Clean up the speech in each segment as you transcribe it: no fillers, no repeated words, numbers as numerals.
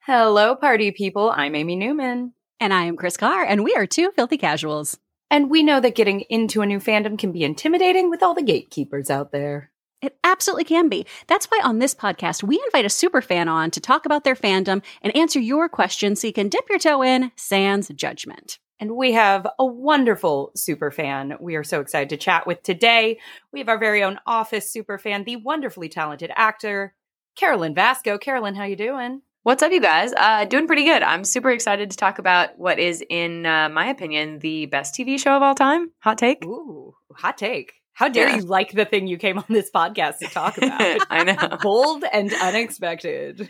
Hello, party people. I'm Amy Newman. And I am Chris Carr, and we are two filthy casuals. And we know that getting into a new fandom can be intimidating with all the gatekeepers out there. It absolutely can be. That's why on this podcast, we invite a superfan on to talk about their fandom and answer your questions so you can dip your toe in sans judgment. And we have a wonderful superfan we are so excited to chat with today. We have our very own Office superfan, the wonderfully talented actor, Carolyn Vasco. Carolyn, how you doing? What's up, you guys? Doing pretty good. I'm super excited to talk about what is, in my opinion, the best TV show of all time. Hot take. Ooh, hot take. How dare you like the thing you came on this podcast to talk about? I know. Bold and unexpected.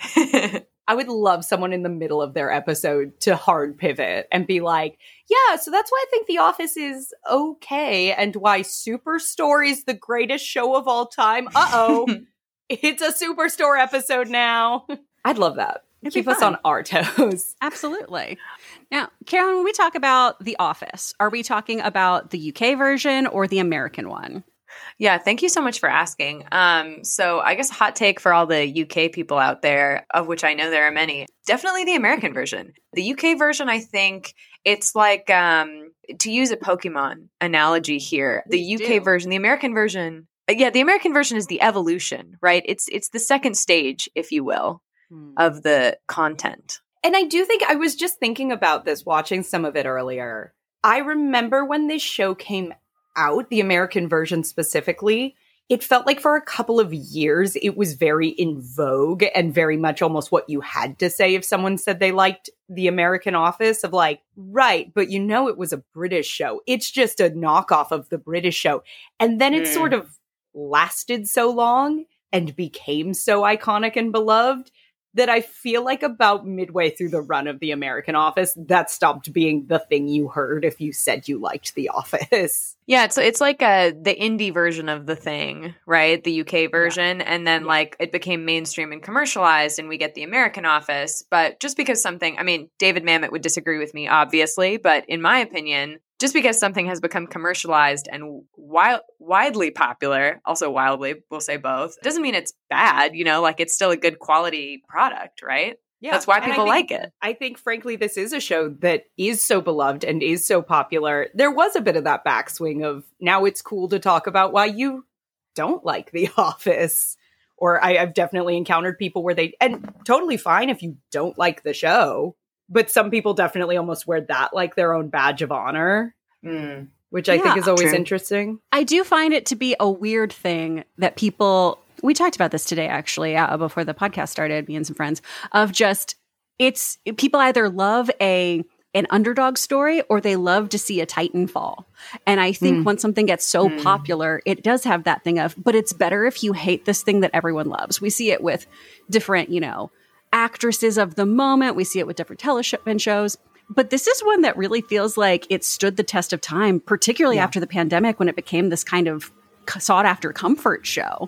I would love someone in the middle of their episode to hard pivot and be like, yeah, so that's why I think The Office is okay and why Superstore is the greatest show of all time. Uh-oh. It's a Superstore episode now. I'd love that. Keep us on our toes. Absolutely. Now, Carolyn, when we talk about The Office, are we talking about the UK version or the American one? Yeah, thank you so much for asking. So I guess a hot take for all the UK people out there, of which I know there are many, definitely the American version. The UK version, I think it's like, to use a Pokemon analogy here, the UK version, the American version, the American version is the evolution, right? It's the second stage, if you will, of the content. And I do think I was just thinking about this, watching some of it earlier. I remember when this show came out, the American version specifically, it felt like for a couple of years, it was very in vogue and very much almost what you had to say if someone said they liked the American Office, of like, right, but you know it was a British show. It's just a knockoff of the British show. And then it sort of lasted so long and became so iconic and beloved that I feel like about midway through the run of The American Office, that stopped being the thing you heard if you said you liked The Office. Yeah, it's like the indie version of the thing, right? The UK version. Yeah. And then like it became mainstream and commercialized and we get The American Office. But just because something, I mean, David Mamet would disagree with me, obviously. But in my opinion, just because something has become commercialized and widely popular, also wildly, we'll say both, doesn't mean it's bad, you know, like it's still a good quality product, right? Yeah. That's why people like it. I think, frankly, this is a show that is so beloved and is so popular. There was a bit of that backswing of now it's cool to talk about why you don't like The Office. Or I've definitely encountered people where and totally fine if you don't like the show. But some people definitely almost wear that like their own badge of honor, which I think is always interesting. I do find it to be a weird thing that people, we talked about this today, actually, before the podcast started, me and some friends, of just, it's people either love an underdog story or they love to see a titan fall. And I think when something gets so popular, it does have that thing of, but it's better if you hate this thing that everyone loves. We see it with different, actresses of the moment. We see it with different television shows. But this is one that really feels like it stood the test of time, particularly after the pandemic when it became this kind of sought-after comfort show.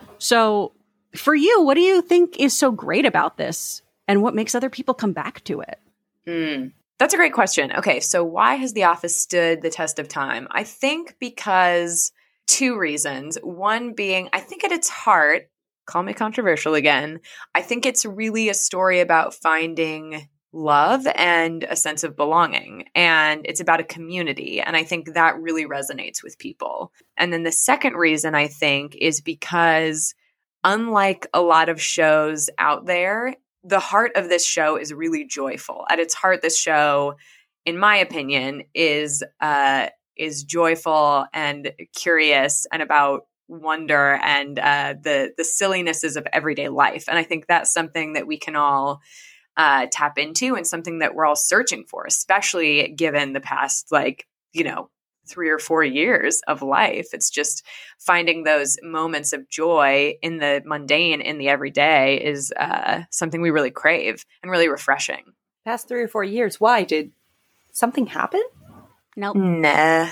So for you, what do you think is so great about this? And what makes other people come back to it? That's a great question. Okay, so why has The Office stood the test of time? I think because two reasons. One being, I think at its heart, call me controversial again, I think it's really a story about finding love and a sense of belonging. And it's about a community. And I think that really resonates with people. And then the second reason, I think, is because unlike a lot of shows out there, the heart of this show is really joyful. At its heart, this show, in my opinion, is joyful and curious and about wonder and the sillinesses of everyday life. And I think that's something that we can all tap into and something that we're all searching for, especially given the past, 3 or 4 years of life. It's just finding those moments of joy in the mundane, in the everyday is something we really crave and really refreshing. Past 3 or 4 years, why? Did something happen? Nope. Nah.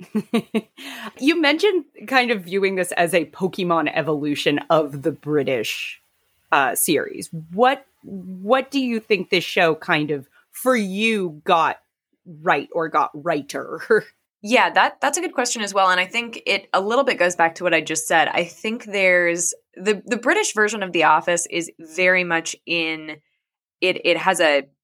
You mentioned kind of viewing this as a Pokemon evolution of the British series. What do you think this show kind of, for you, got right or got righter? Yeah, that's a good question as well. And I think it a little bit goes back to what I just said. I think there's the British version of The Office is very much in it has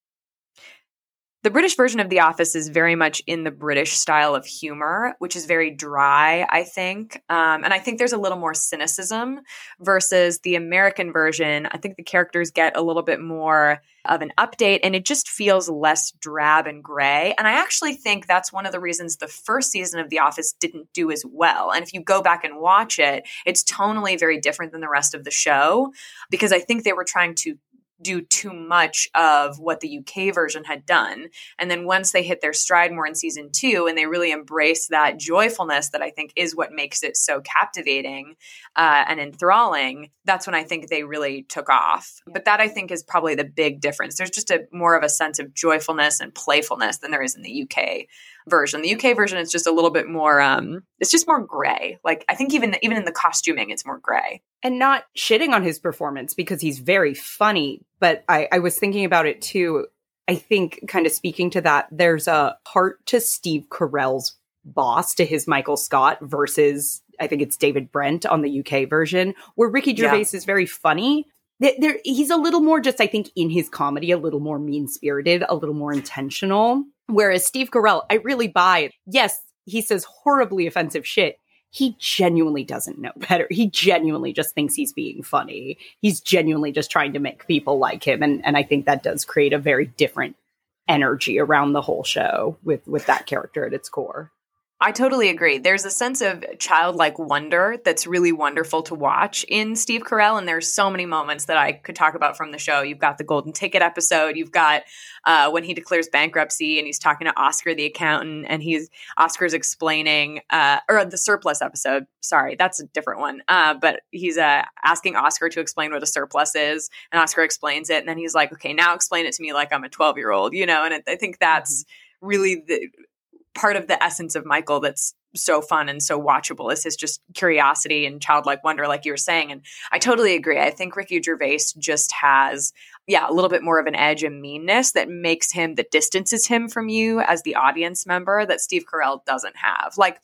the British version of The Office is very much in the British style of humor, which is very dry, I think. And I think there's a little more cynicism versus the American version. I think the characters get a little bit more of an update and it just feels less drab and gray. And I actually think that's one of the reasons the first season of The Office didn't do as well. And if you go back and watch it, it's tonally very different than the rest of the show because I think they were trying to do too much of what the UK version had done. And then once they hit their stride more in season 2 and they really embrace that joyfulness that I think is what makes it so captivating and enthralling, that's when I think they really took off. But that I think is probably the big difference. There's just more of a sense of joyfulness and playfulness than there is in the UK version. The UK version is just a little bit more, it's just more gray. Like I think even in the costuming, it's more gray. And not shitting on his performance because he's very funny. But I was thinking about it too. I think kind of speaking to that, there's a part to Steve Carell's boss, to his Michael Scott versus I think it's David Brent on the UK version, where Ricky Gervais is very funny. He's a little more just, I think, in his comedy, a little more mean-spirited, a little more intentional. Whereas Steve Carell, I really buy it. Yes, he says horribly offensive shit. He genuinely doesn't know better. He genuinely just thinks he's being funny. He's genuinely just trying to make people like him. And I think that does create a very different energy around the whole show with that character at its core. I totally agree. There's a sense of childlike wonder that's really wonderful to watch in Steve Carell. And there's so many moments that I could talk about from the show. You've got the Golden Ticket episode. You've got when he declares bankruptcy and he's talking to Oscar, the accountant, and Oscar's explaining, or the surplus episode. Sorry, that's a different one. But he's asking Oscar to explain what a surplus is. And Oscar explains it. And then he's like, okay, now explain it to me like I'm a 12-year-old, And I think that's really the part of the essence of Michael that's so fun and so watchable is his just curiosity and childlike wonder, like you were saying. And I totally agree. I think Ricky Gervais just has, a little bit more of an edge and meanness that makes him, that distances him from you as the audience member that Steve Carell doesn't have. Like,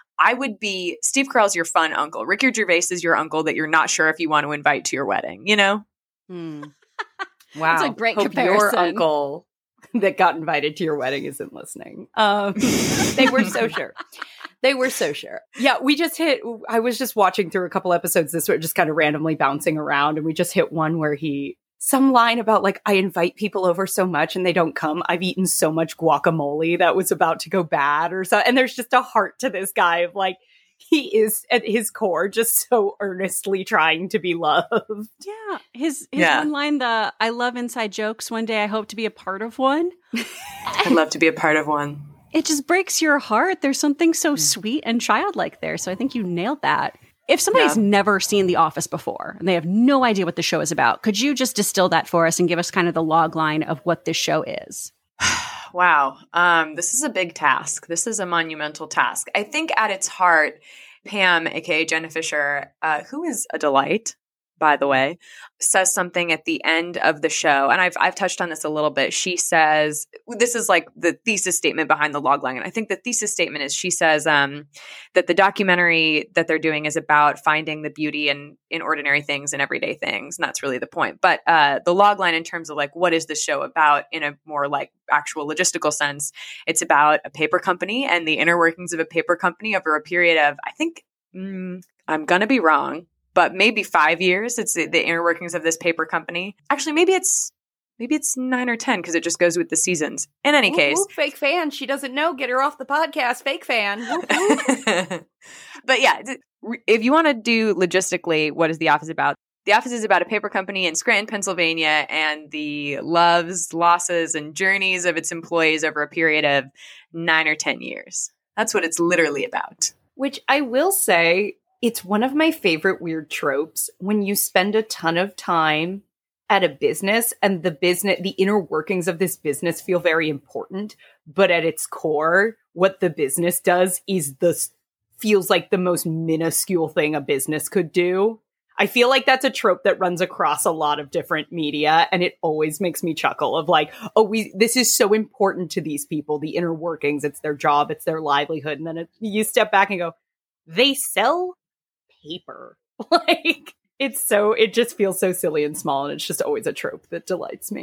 Steve Carell's your fun uncle. Ricky Gervais is your uncle that you're not sure if you want to invite to your wedding, Wow. That's a great Hope comparison. Your uncle that got invited to your wedding isn't listening. They were so sure. They were so sure. Yeah, I was just watching through a couple episodes this were just kind of randomly bouncing around, and we just hit one where some line about like, I invite people over so much and they don't come. I've eaten so much guacamole that was about to go bad or so. And there's just a heart to this guy of like, he is at his core just so earnestly trying to be loved. Yeah. His one line, I love inside jokes. One day I hope to be a part of one. I'd love to be a part of one. It just breaks your heart. There's something so sweet and childlike there. So I think you nailed that. If somebody's never seen The Office before and they have no idea what the show is about, could you just distill that for us and give us kind of the log line of what this show is? Wow. This is a big task. This is a monumental task. I think at its heart, Pam, aka Jenna Fisher, who is a delight, by the way, says something at the end of the show. And I've touched on this a little bit. She says, this is like the thesis statement behind the logline. And I think the thesis statement is she says that the documentary that they're doing is about finding the beauty in ordinary things and everyday things. And that's really the point. But the logline in terms of like, what is the show about in a more like actual logistical sense? It's about a paper company and the inner workings of a paper company over a period of, I think, I'm going to be wrong, but maybe 5 years. It's the inner workings of this paper company. Actually, maybe it's 9 or 10 because it just goes with the seasons. In any case. Fake fan. She doesn't know. Get her off the podcast. Fake fan. But yeah, if you want to do logistically, what is The Office about? The Office is about a paper company in Scranton, Pennsylvania, and the loves, losses, and journeys of its employees over a period of 9 or 10 years. That's what it's literally about. Which I will say, it's one of my favorite weird tropes when you spend a ton of time at a business and the inner workings of this business feel very important. But at its core, what the business does is feels like the most minuscule thing a business could do. I feel like that's a trope that runs across a lot of different media, and it always makes me chuckle of like, this is so important to these people, the inner workings, it's their job, it's their livelihood. And then you step back and go, they sell paper. Like, it just feels so silly and small, and it's just always a trope that delights me.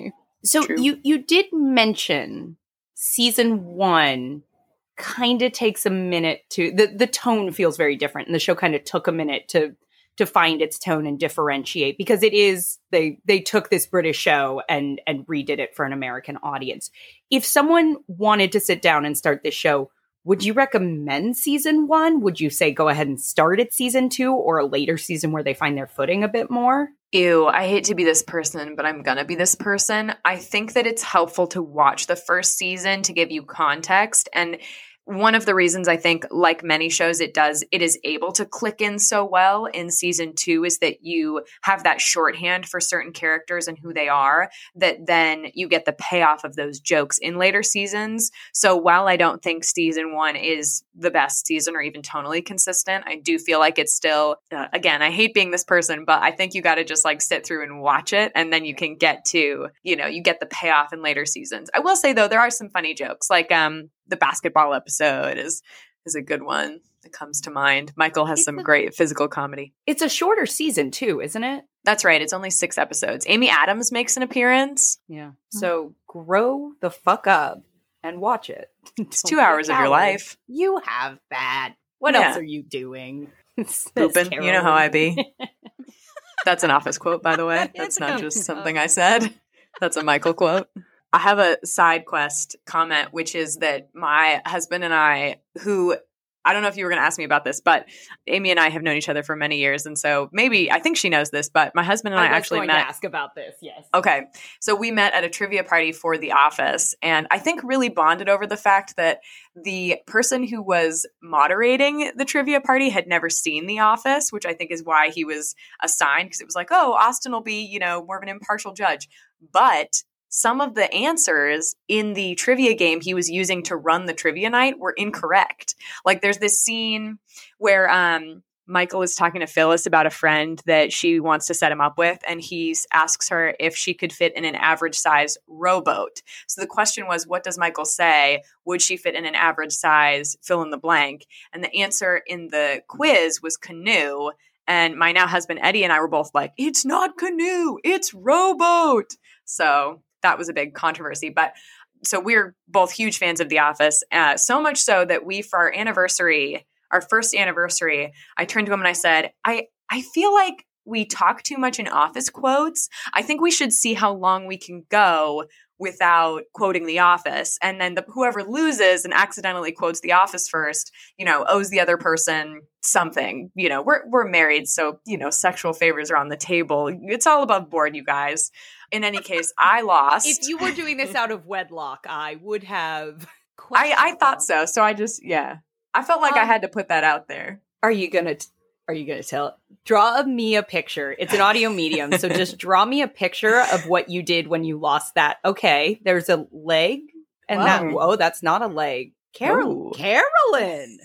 So True. you did mention season 1 kind of takes a minute to the tone feels very different, and the show kind of took a minute to find its tone and differentiate, because it is they took this British show and redid it for an American audience. If someone wanted to sit down and start this show, would you recommend season 1? Would you say go ahead and start at season 2, or a later season where they find their footing a bit more? Ew, I hate to be this person, but I'm gonna be this person. I think that it's helpful to watch the first season to give you context. And one of the reasons I think, like many shows, it is able to click in so well in season 2 is that you have that shorthand for certain characters and who they are, that then you get the payoff of those jokes in later seasons. So while I don't think season 1 is the best season or even tonally consistent, I do feel like it's still, again, I hate being this person, but I think you got to just like sit through and watch it, and then you can get to, you get the payoff in later seasons. I will say though, there are some funny jokes, like the basketball episode is a good one that comes to mind. Michael has some great physical comedy. It's a shorter season too, isn't it? That's right. It's only 6 episodes. Amy Adams makes an appearance. Yeah. So grow the fuck up and watch it. It's 2 hours of your life. You have that. What else are you doing? Pooping. You know how I be. That's an Office quote, by the way. That's not just something I said. That's a Michael quote. I have a side quest comment, which is that my husband and I, who I don't know if you were going to ask me about this, but Amy and I have known each other for many years. And so I think she knows this, but my husband and I actually met. To ask about this, yes. Okay. So we met at a trivia party for The Office, and I think really bonded over the fact that the person who was moderating the trivia party had never seen The Office, which I think is why he was assigned, because it was like, oh, Austin will be, more of an impartial judge. But some of the answers in the trivia game he was using to run the trivia night were incorrect. Like there's this scene where Michael is talking to Phyllis about a friend that she wants to set him up with, and he asks her if she could fit in an average size rowboat. So the question was, what does Michael say? Would she fit in an average size fill in the blank? And the answer in the quiz was canoe. And my now husband Eddie and I were both like, it's not canoe, it's rowboat. So that was a big controversy. But so we're both huge fans of The Office, so much so that we, for our first anniversary, I turned to him and I said, I feel like we talk too much in Office quotes. I think we should see how long we can go without quoting The Office. And then whoever loses and accidentally quotes The Office first, owes the other person something. We're married, so, sexual favors are on the table. It's all above board, you guys. In any case, I lost. If you were doing this out of wedlock, I would have. I thought so. So I just, I felt like I had to put that out there. Are you gonna tell? Draw me a picture. It's an audio medium, so just draw me a picture of what you did when you lost that. Okay, there's a leg, and that's not a leg. Carolyn.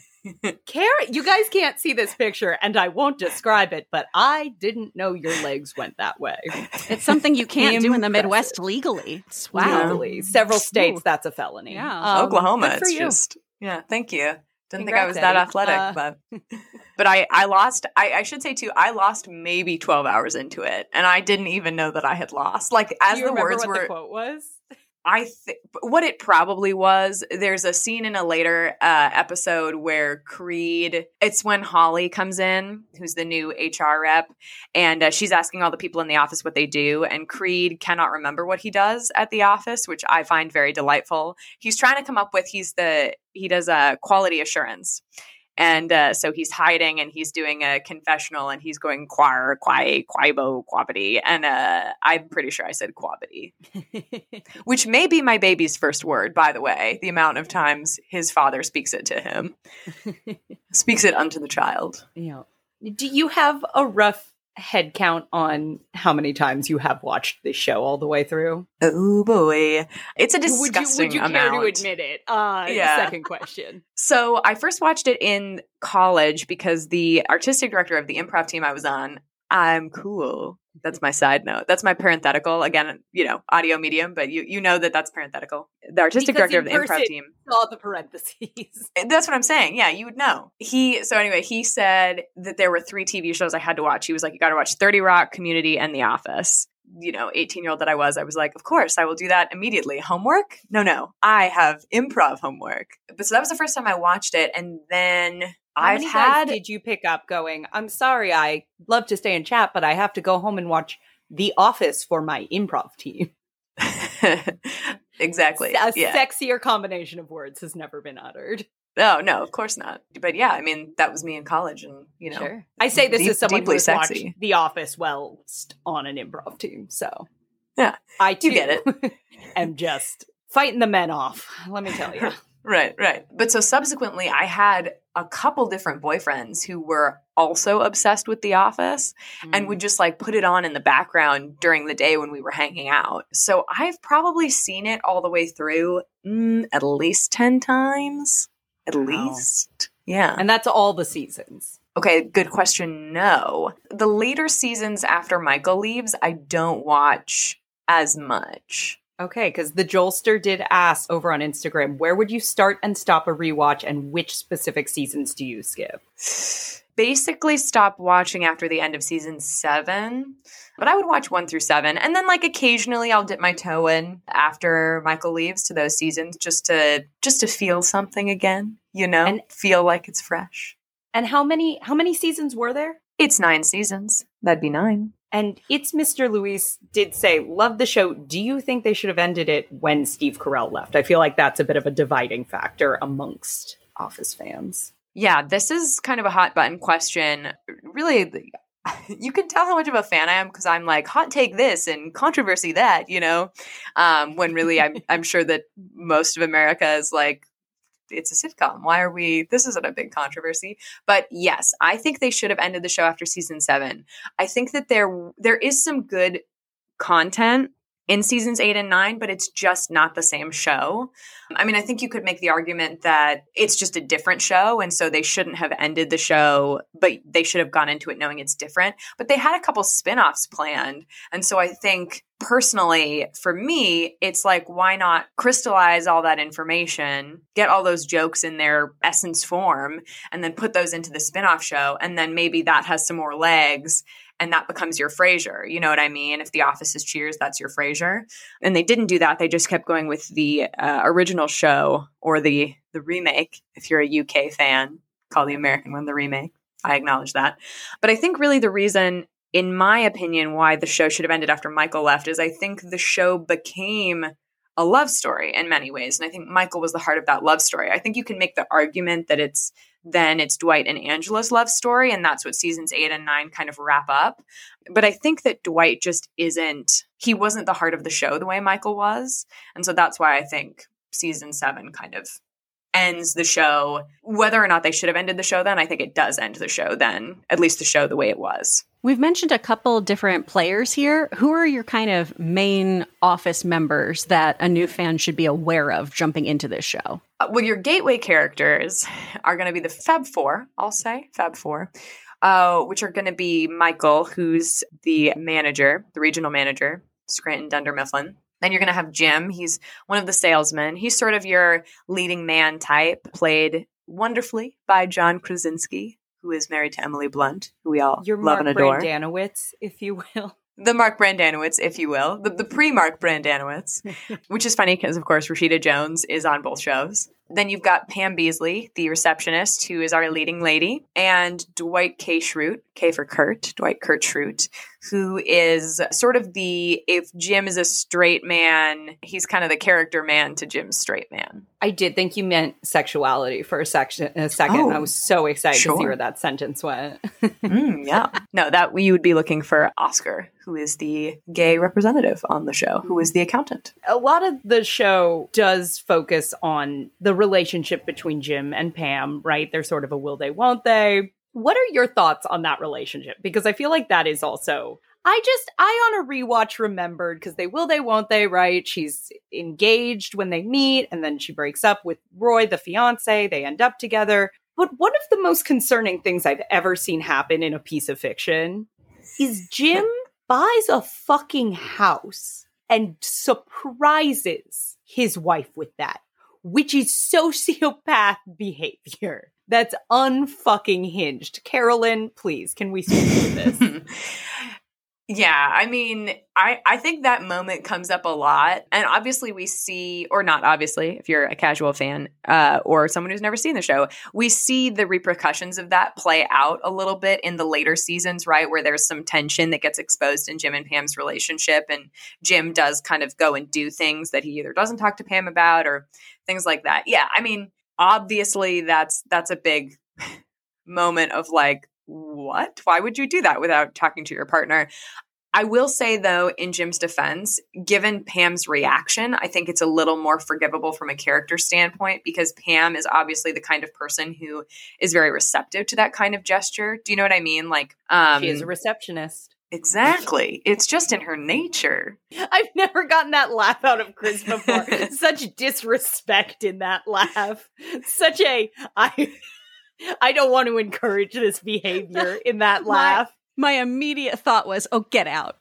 You guys can't see this picture, and I won't describe it, but I didn't know your legs went that way. It's something you can't do in the Midwest legally. Wow. Legally. Several states, that's a felony. Yeah. Oklahoma, it's just, thank you. Didn't think I was that athletic, but I lost, I should say too, I lost maybe 12 hours into it, and I didn't even know that I had lost. Like, as do you the words what were. The quote was? What it probably was, there's a scene in a later episode where Creed, it's when Holly comes in, who's the new HR rep, and she's asking all the people in the office what they do, and Creed cannot remember what he does at the office, which I find very delightful. He's trying to come up with, he does quality assurance. And so he's hiding, and he's doing a confessional, and he's going quire, quai, quibo, quabity. And I'm pretty sure I said quabity, which may be my baby's first word, by the way, the amount of times his father speaks it to him. Speaks it unto the child. Yeah. Do you have a rough head count on how many times you have watched this show all the way through? Oh boy, it's a disgusting would you amount. Care to admit it? Second question. So I first watched it in college because the artistic director of the improv team I was on, I'm cool. That's my side note. That's my parenthetical. Again, audio medium, but you know that's parenthetical. The artistic director of the improv team. All the parentheses. That's what I'm saying. Yeah, you would know. He said that there were 3 TV shows I had to watch. He was like, you got to watch 30 Rock, Community, and The Office. 18-year-old that I was like, of course, I will do that immediately. Homework? No. I have improv homework. But so that was the first time I watched it. And then How many guys did you pick up going, I'm sorry, I love to stay and chat, but I have to go home and watch The Office for my improv team? Exactly. A sexier combination of words has never been uttered. No, of course not. But yeah, I mean, that was me in college, and Sure. I say this as someone who has sexy. watched The Office whilst on an improv team. So yeah, I too you get it. am just fighting the men off. Let me tell you. Right. But so subsequently, I had a couple different boyfriends who were also obsessed with The Office and would just like put it on in the background during the day when we were hanging out. So I've probably seen it all the way through at least 10 times. At least. Yeah. And that's all the seasons. Okay, good question. No. The later seasons after Michael leaves, I don't watch as much. Okay, because the Joelster did ask over on Instagram, where would you start and stop a rewatch, and which specific seasons do you skip? Basically stop watching after the end of season 7, but I would watch 1 through 7. And then like occasionally I'll dip my toe in after Michael leaves to those seasons just to feel something again, and feel like it's fresh. And how many seasons were there? It's 9 seasons. That'd be 9. And It's Mr. Luis did say, love the show. Do you think they should have ended it when Steve Carell left? I feel like that's a bit of a dividing factor amongst Office fans. Yeah, this is kind of a hot button question. Really, you can tell how much of a fan I am because I'm like, hot take this and controversy that, when really I'm sure that most of America is like, it's a sitcom. Why are we, this isn't a big controversy. But yes, I think they should have ended the show after season 7. I think that there is some good content in seasons 8 and 9, but it's just not the same show. I mean, I think you could make the argument that it's just a different show, and so they shouldn't have ended the show, but they should have gone into it knowing it's different. But they had a couple spin-offs planned, and so I think personally, for me, it's like, why not crystallize all that information, get all those jokes in their essence form, and then put those into the spin-off show, and then maybe that has some more legs, and that becomes your Frasier. You know what I mean? If The Office is Cheers, that's your Frasier. And they didn't do that. They just kept going with the original show or the remake. If you're a UK fan, call the American one the remake. I acknowledge that. But I think really the reason, in my opinion, why the show should have ended after Michael left is I think the show became a love story in many ways. And I think Michael was the heart of that love story. I think you can make the argument that it's Dwight and Angela's love story, and that's what seasons 8 and 9 kind of wrap up. But I think that Dwight just he wasn't the heart of the show the way Michael was. And so that's why I think season 7 kind of ends the show. Whether or not they should have ended the show then, I think it does end the show then, at least the show the way it was. We've mentioned a couple different players here. Who are your kind of main Office members that a new fan should be aware of jumping into this show? Well, your gateway characters are going to be the Fab Four, I'll say, Fab Four, which are going to be Michael, who's the manager, the regional manager, Scranton Dunder Mifflin. Then you're going to have Jim. He's one of the salesmen. He's sort of your leading man type, played wonderfully by John Krasinski, who is married to Emily Blunt, who we all love and adore. Mark Brandanowitz, if you will. The Mark Brandanowitz, if you will. The pre-Mark Brandanowitz, which is funny because, of course, Rashida Jones is on both shows. Then you've got Pam Beasley, the receptionist, who is our leading lady, and Dwight K. Schrute, K for Kurt, Dwight Kurt Schrute, who is sort of if Jim is a straight man, he's kind of the character man to Jim's straight man. I did think you meant sexuality for a second. Oh, I was so excited sure. to see where that sentence went. Yeah. No, that you would be looking for Oscar, who is the gay representative on the show, who is the accountant. A lot of the show does focus on the relationship between Jim and Pam, right? They're sort of a will they, won't they. What are your thoughts on that relationship? Because I feel like that is also, I on a rewatch remembered, because they will they, won't they, right? She's engaged when they meet, and then she breaks up with Roy, the fiance. They end up together. But one of the most concerning things I've ever seen happen in a piece of fiction is Jim buys a fucking house and surprises his wife with that, which is sociopath behavior. That's unfucking hinged. Carolyn, please, can we speak to this? Yeah, I mean, I think that moment comes up a lot. And obviously we see, or not obviously, if you're a casual fan or someone who's never seen the show, we see the repercussions of that play out a little bit in the later seasons, right? Where there's some tension that gets exposed in Jim and Pam's relationship. And Jim does kind of go and do things that he either doesn't talk to Pam about or things like that. Yeah, I mean, obviously that's a big moment of like, what? Why would you do that without talking to your partner? I will say, though, in Jim's defense, given Pam's reaction, I think it's a little more forgivable from a character standpoint because Pam is obviously the kind of person who is very receptive to that kind of gesture. Do you know what I mean? Like, she is a receptionist. Exactly. It's just in her nature. I've never gotten that laugh out of Chris before. Such disrespect in that laugh. Such a, I don't want to encourage this behavior in that laugh. My immediate thought was, oh, get out.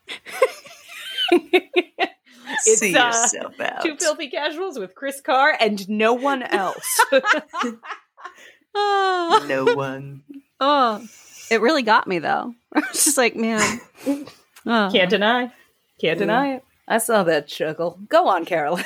It's See yourself out. Two Filthy Casuals with Chris Carr and no one else. No one. Oh, it really got me, though. I was just like, man. Oh. Can't deny it. I saw that chuckle. Go on, Carolyn.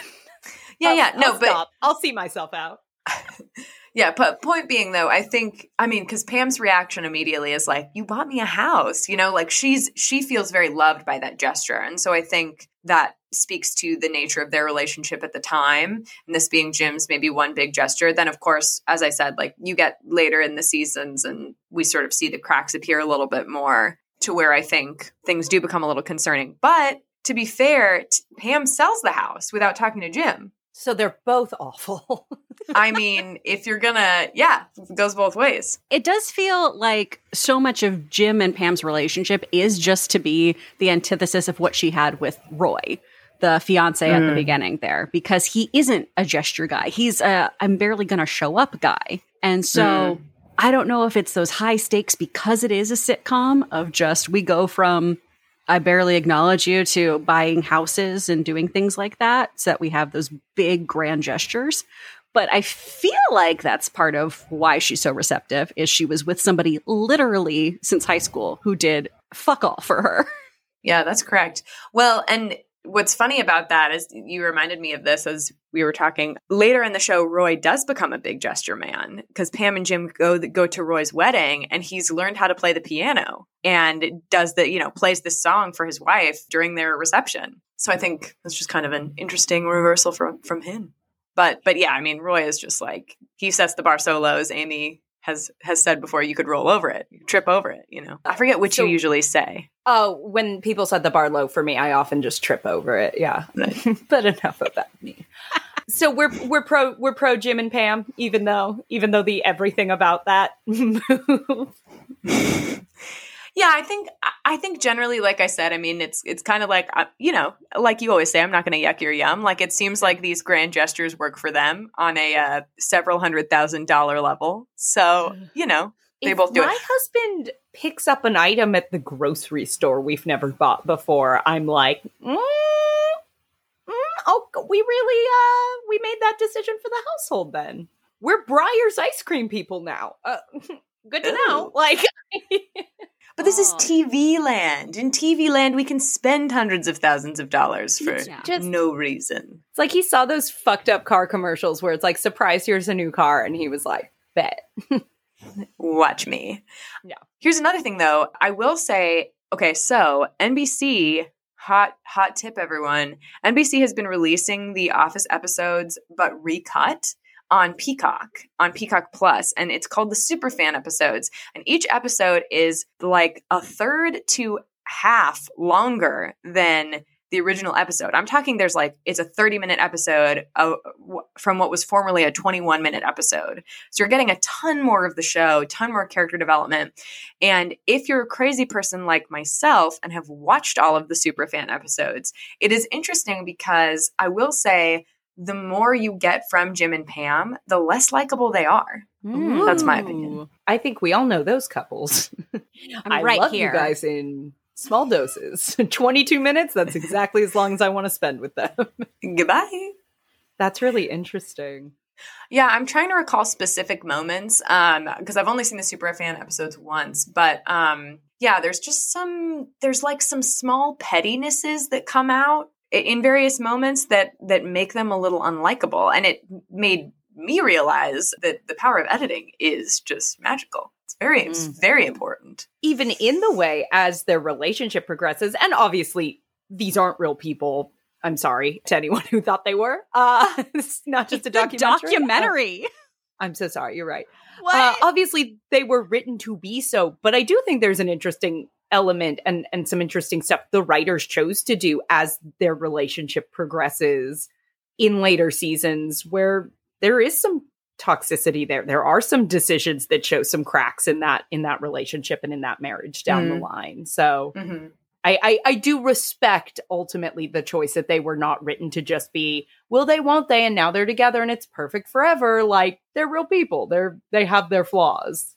I'll see myself out. Yeah, but point being, though, I think, I mean, because Pam's reaction immediately is like, you bought me a house, you know, like she feels very loved by that gesture. And so I think that speaks to the nature of their relationship at the time. And this being Jim's maybe one big gesture. Then, of course, as I said, like you get later in the seasons and we sort of see the cracks appear a little bit more to where I think things do become a little concerning. But to be fair, Pam sells the house without talking to Jim. So they're both awful. I mean, if you're gonna, it goes both ways. It does feel like so much of Jim and Pam's relationship is just to be the antithesis of what she had with Roy, the fiance at the beginning there, because he isn't a gesture guy. He's a I'm barely gonna show up guy. And so I don't know if it's those high stakes because it is a sitcom of just we go from I barely acknowledge you to buying houses and doing things like that, so that we have those big grand gestures. But I feel like that's part of why she's so receptive is she was with somebody literally since high school who did fuck all for her. Yeah, that's correct. Well, and what's funny about that is you reminded me of this as we were talking later in the show. Roy does become a big gesture man because Pam and Jim go to Roy's wedding and he's learned how to play the piano and does plays this song for his wife during their reception. So I think that's just kind of an interesting reversal from him. But yeah, I mean, Roy is just like, he sets the bar so low, as Amy has said before, you could roll over it, you trip over it, you know. I forget what you usually say. Oh, when people set the bar low for me, I often just trip over it. Yeah. Right. But enough about me. So we're pro Jim and Pam, even though the everything about that move. Yeah, I think generally, like I said, I mean, it's kind of like, like you always say, I'm not going to yuck your yum. Like, it seems like these grand gestures work for them on a several $100,000 level. So, they both do it. My husband picks up an item at the grocery store we've never bought before, I'm like, we made that decision for the household then. We're Breyer's ice cream people now. Good to know. Like... But this is TV land. In TV land, we can spend hundreds of thousands of dollars for just no reason. It's like he saw those fucked up car commercials where it's like, surprise, here's a new car. And he was like, bet. Watch me. Yeah. Here's another thing, though. I will say, okay, so NBC, hot tip, everyone. NBC has been releasing the Office episodes, but recut on Peacock Plus, and it's called the Superfan episodes. And each episode is like a third to half longer than the original episode. I'm talking it's a 30-minute episode from what was formerly a 21-minute episode. So you're getting a ton more of the show, ton more character development. And if you're a crazy person like myself and have watched all of the Superfan episodes, it is interesting because I will say, the more you get from Jim and Pam, the less likable they are. Ooh. That's my opinion. I think we all know those couples. I'm right love here. You guys in small doses. 22 minutes, that's exactly as long as I want to spend with them. Goodbye. That's really interesting. Yeah, I'm trying to recall specific moments because I've only seen the Superfan episodes once. But yeah, there's like some small pettinesses that come out in various moments that make them a little unlikable. And it made me realize that the power of editing is just magical. It's very important. Even in the way as their relationship progresses, and obviously these aren't real people. I'm sorry to anyone who thought they were. It's not just a documentary. I'm so sorry. You're right. Obviously, they were written to be so, but I do think there's an interesting element and some interesting stuff the writers chose to do as their relationship progresses in later seasons, where there is some toxicity there. There are some decisions that show some cracks in that relationship and in that marriage down the line. So I do respect ultimately the choice that they were not written to just be, will they, won't they, and now they're together and it's perfect forever. Like, they're real people. They have their flaws.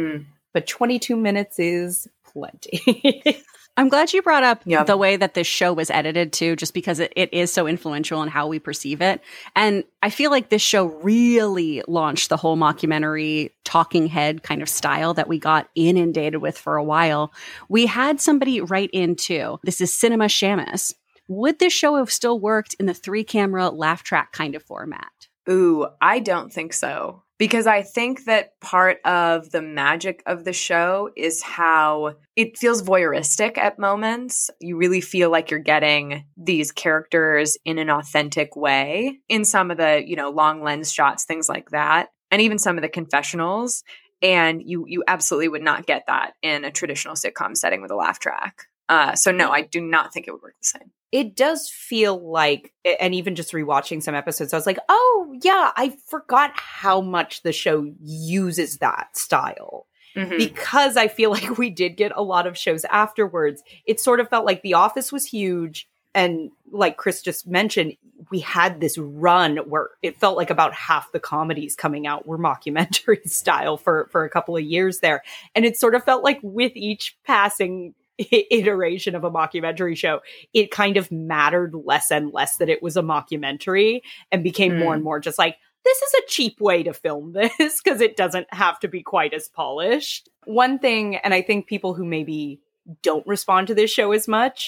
But 22 minutes is plenty. I'm glad you brought up the way that this show was edited too, just because it is so influential in how we perceive it. And I feel like this show really launched the whole mockumentary talking head kind of style that we got inundated with for a while. We had somebody write in too. This is Cinema Shamus. Would this show have still worked in the 3-camera laugh track kind of format? Ooh, I don't think so. Because I think that part of the magic of the show is how it feels voyeuristic at moments. You really feel like you're getting these characters in an authentic way in some of the, long lens shots, things like that, and even some of the confessionals. And you absolutely would not get that in a traditional sitcom setting with a laugh track. So no, I do not think it would work the same. It does feel like, and even just rewatching some episodes, I was like, oh, yeah, I forgot how much the show uses that style. Because I feel like we did get a lot of shows afterwards. It sort of felt like The Office was huge. And like Chris just mentioned, we had this run where it felt like about half the comedies coming out were mockumentary style for a couple of years there. And it sort of felt like with each passing iteration of a mockumentary show, it kind of mattered less and less that it was a mockumentary and became more and more just like, this is a cheap way to film this because it doesn't have to be quite as polished. One thing, and I think people who maybe don't respond to this show as much,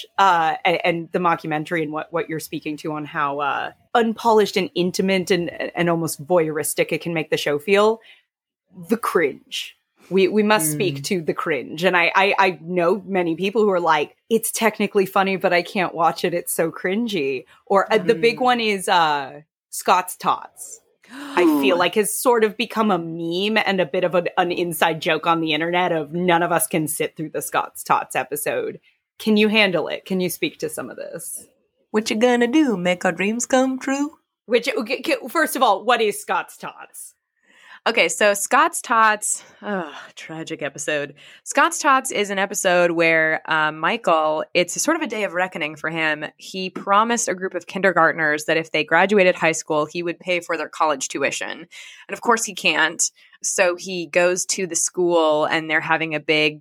and the mockumentary and what you're speaking to on how unpolished and intimate and almost voyeuristic it can make the show feel, the cringe. We must speak to the cringe. And I know many people who are like, it's technically funny, but I can't watch it. It's so cringy. Or the big one is Scott's Tots. I feel like has sort of become a meme and a bit of an inside joke on the internet of none of us can sit through the Scott's Tots episode. Can you handle it? Can you speak to some of this? What you gonna do? Make our dreams come true? First of all, what is Scott's Tots? Okay, so Scott's Tots, tragic episode. Scott's Tots is an episode where Michael, it's sort of a day of reckoning for him. He promised a group of kindergartners that if they graduated high school, he would pay for their college tuition. And of course he can't. So he goes to the school and they're having a big,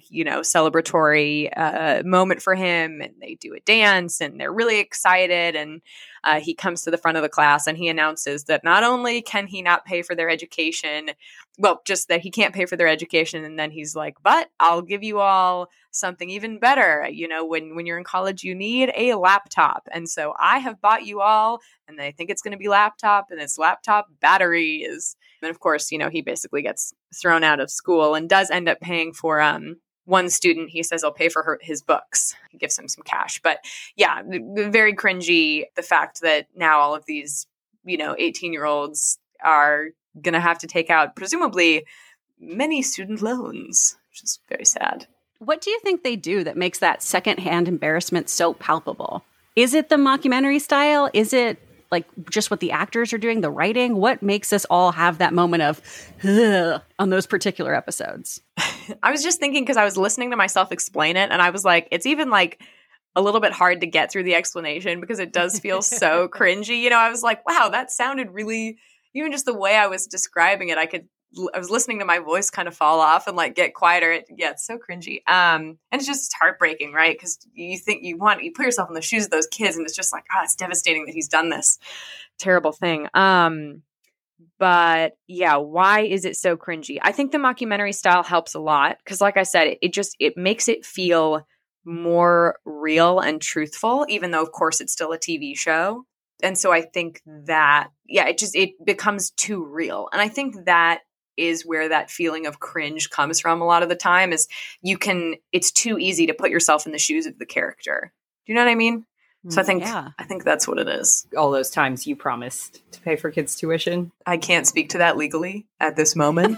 celebratory moment for him. And they do a dance and they're really excited. And he comes to the front of the class and he announces that not only can he not pay for their education, well, just that he can't pay for their education. And then he's like, but I'll give you all something even better. When you're in college, you need a laptop. And so I have bought you all, and I think it's going to be laptop, and it's laptop batteries. And of course, he basically gets thrown out of school and does end up paying for one student. He says, I'll pay for his books. He gives him some cash. But yeah, very cringy. The fact that now all of these, 18-year-olds are going to have to take out presumably many student loans, which is very sad. What do you think they do that makes that secondhand embarrassment so palpable? Is it the mockumentary style? Is it like just what the actors are doing, the writing? What makes us all have that moment of on those particular episodes? I was just thinking because I was listening to myself explain it and I was like, it's even like a little bit hard to get through the explanation because it does feel so cringy. I was like, wow, that sounded really, even just the way I was describing it, I was listening to my voice kind of fall off and like get quieter. It's so cringy. And it's just heartbreaking, right? Because you think you put yourself in the shoes of those kids and it's just like, it's devastating that he's done this terrible thing. But yeah, why is it so cringy? I think the mockumentary style helps a lot because, like I said, it makes it feel more real and truthful, even though, of course, it's still a TV show. And so I think that, yeah, it becomes too real. And I think that is where that feeling of cringe comes from a lot of the time is it's too easy to put yourself in the shoes of the character. Do you know what I mean? So I think that's what it is. All those times you promised to pay for kids' tuition. I can't speak to that legally at this moment.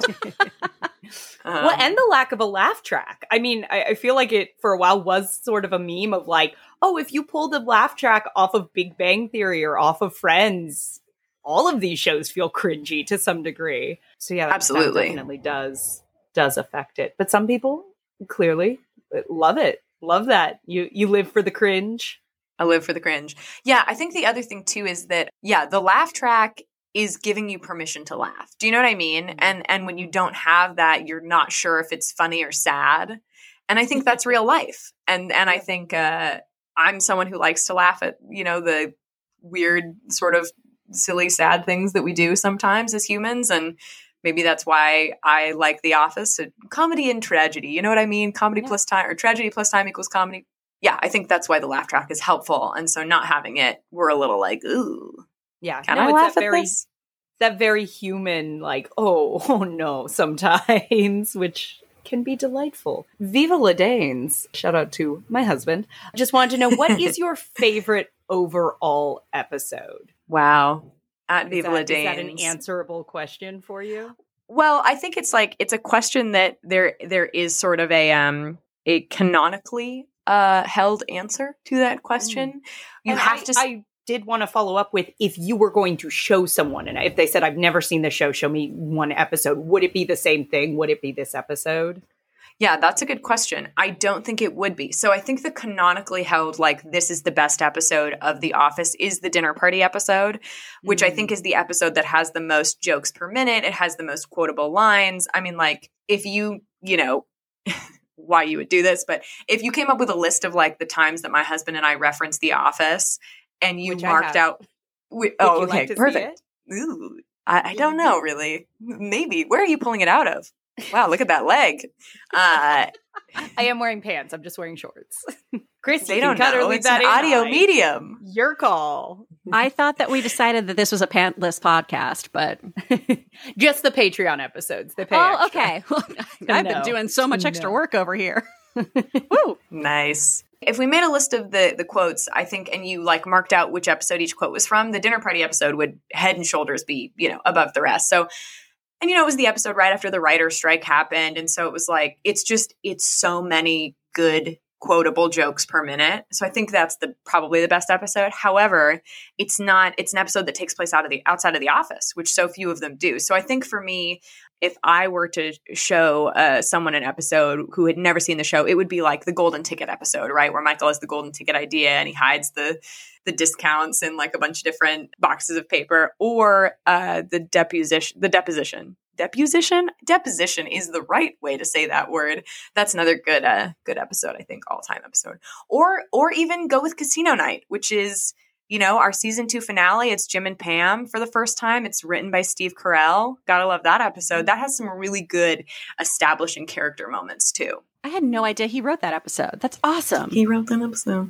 Well, and the lack of a laugh track. I mean, I feel like it for a while was sort of a meme of like, oh, if you pull the laugh track off of Big Bang Theory or off of Friends, all of these shows feel cringy to some degree. So yeah, absolutely, that definitely does affect it. But some people clearly love it. Love that. You live for the cringe. I live for the cringe. Yeah, I think the other thing too is that, yeah, the laugh track is giving you permission to laugh. Do you know what I mean? And when you don't have that, you're not sure if it's funny or sad. And I think that's real life. And I think I'm someone who likes to laugh at, the weird sort of silly, sad things that we do sometimes as humans. And maybe that's why I like The Office. Comedy and tragedy. You know what I mean? Comedy plus time, or tragedy plus time equals comedy. Yeah, I think that's why the laugh track is helpful. And so not having it, we're a little like, ooh. Yeah. Can I laugh at this? That very human, like, oh no, sometimes, which can be delightful. Viva La Danes. Shout out to my husband. I just wanted to know, what is your favorite overall episode? Wow. At Viva La Danes. Is that an answerable question for you? Well, I think it's a question that there is sort of a canonically held answer to that question. I did want to follow up with, if you were going to show someone, and if they said, I've never seen the show, show me one episode, would it be the same thing? Would it be this episode? Yeah, that's a good question. I don't think it would be. So I think the canonically held, like, this is the best episode of The Office is the dinner party episode, which I think is the episode that has the most jokes per minute. It has the most quotable lines. I mean, like, if you why you would do this, but if you came up with a list of like the times that my husband and I referenced The Office and you marked out, okay, perfect. Ooh, I don't know really. Maybe. Where are you pulling it out of? Wow, look at that leg. I am wearing pants. I'm just wearing shorts. Chris, they don't know. It's an audio medium. Your call. I thought that we decided that this was a pantless podcast, but just the Patreon episodes. They pay extra. Okay. Well, I've been doing so much extra work over here. Woo. Nice. If we made a list of the quotes, I think, and you like marked out which episode each quote was from, the dinner party episode would head and shoulders be, above the rest. So, and it was the episode right after the writer's strike happened. And so it was like, it's so many good quotable jokes per minute. So I think that's probably the best episode. However, it's an episode that takes place outside of The Office, which so few of them do. So I think for me, if I were to show someone an episode who had never seen the show, it would be like the Golden Ticket episode, right? Where Michael has the Golden Ticket idea and he hides the discounts in like a bunch of different boxes of paper, or the deposition. Deposition is the right way to say that word. That's another good episode, I think, all-time episode. Or even go with Casino Night, which is, our season 2 finale. It's Jim and Pam for the first time. It's written by Steve Carell. Gotta love that episode. That has some really good establishing character moments too. I had no idea he wrote that episode. That's awesome. He wrote that episode.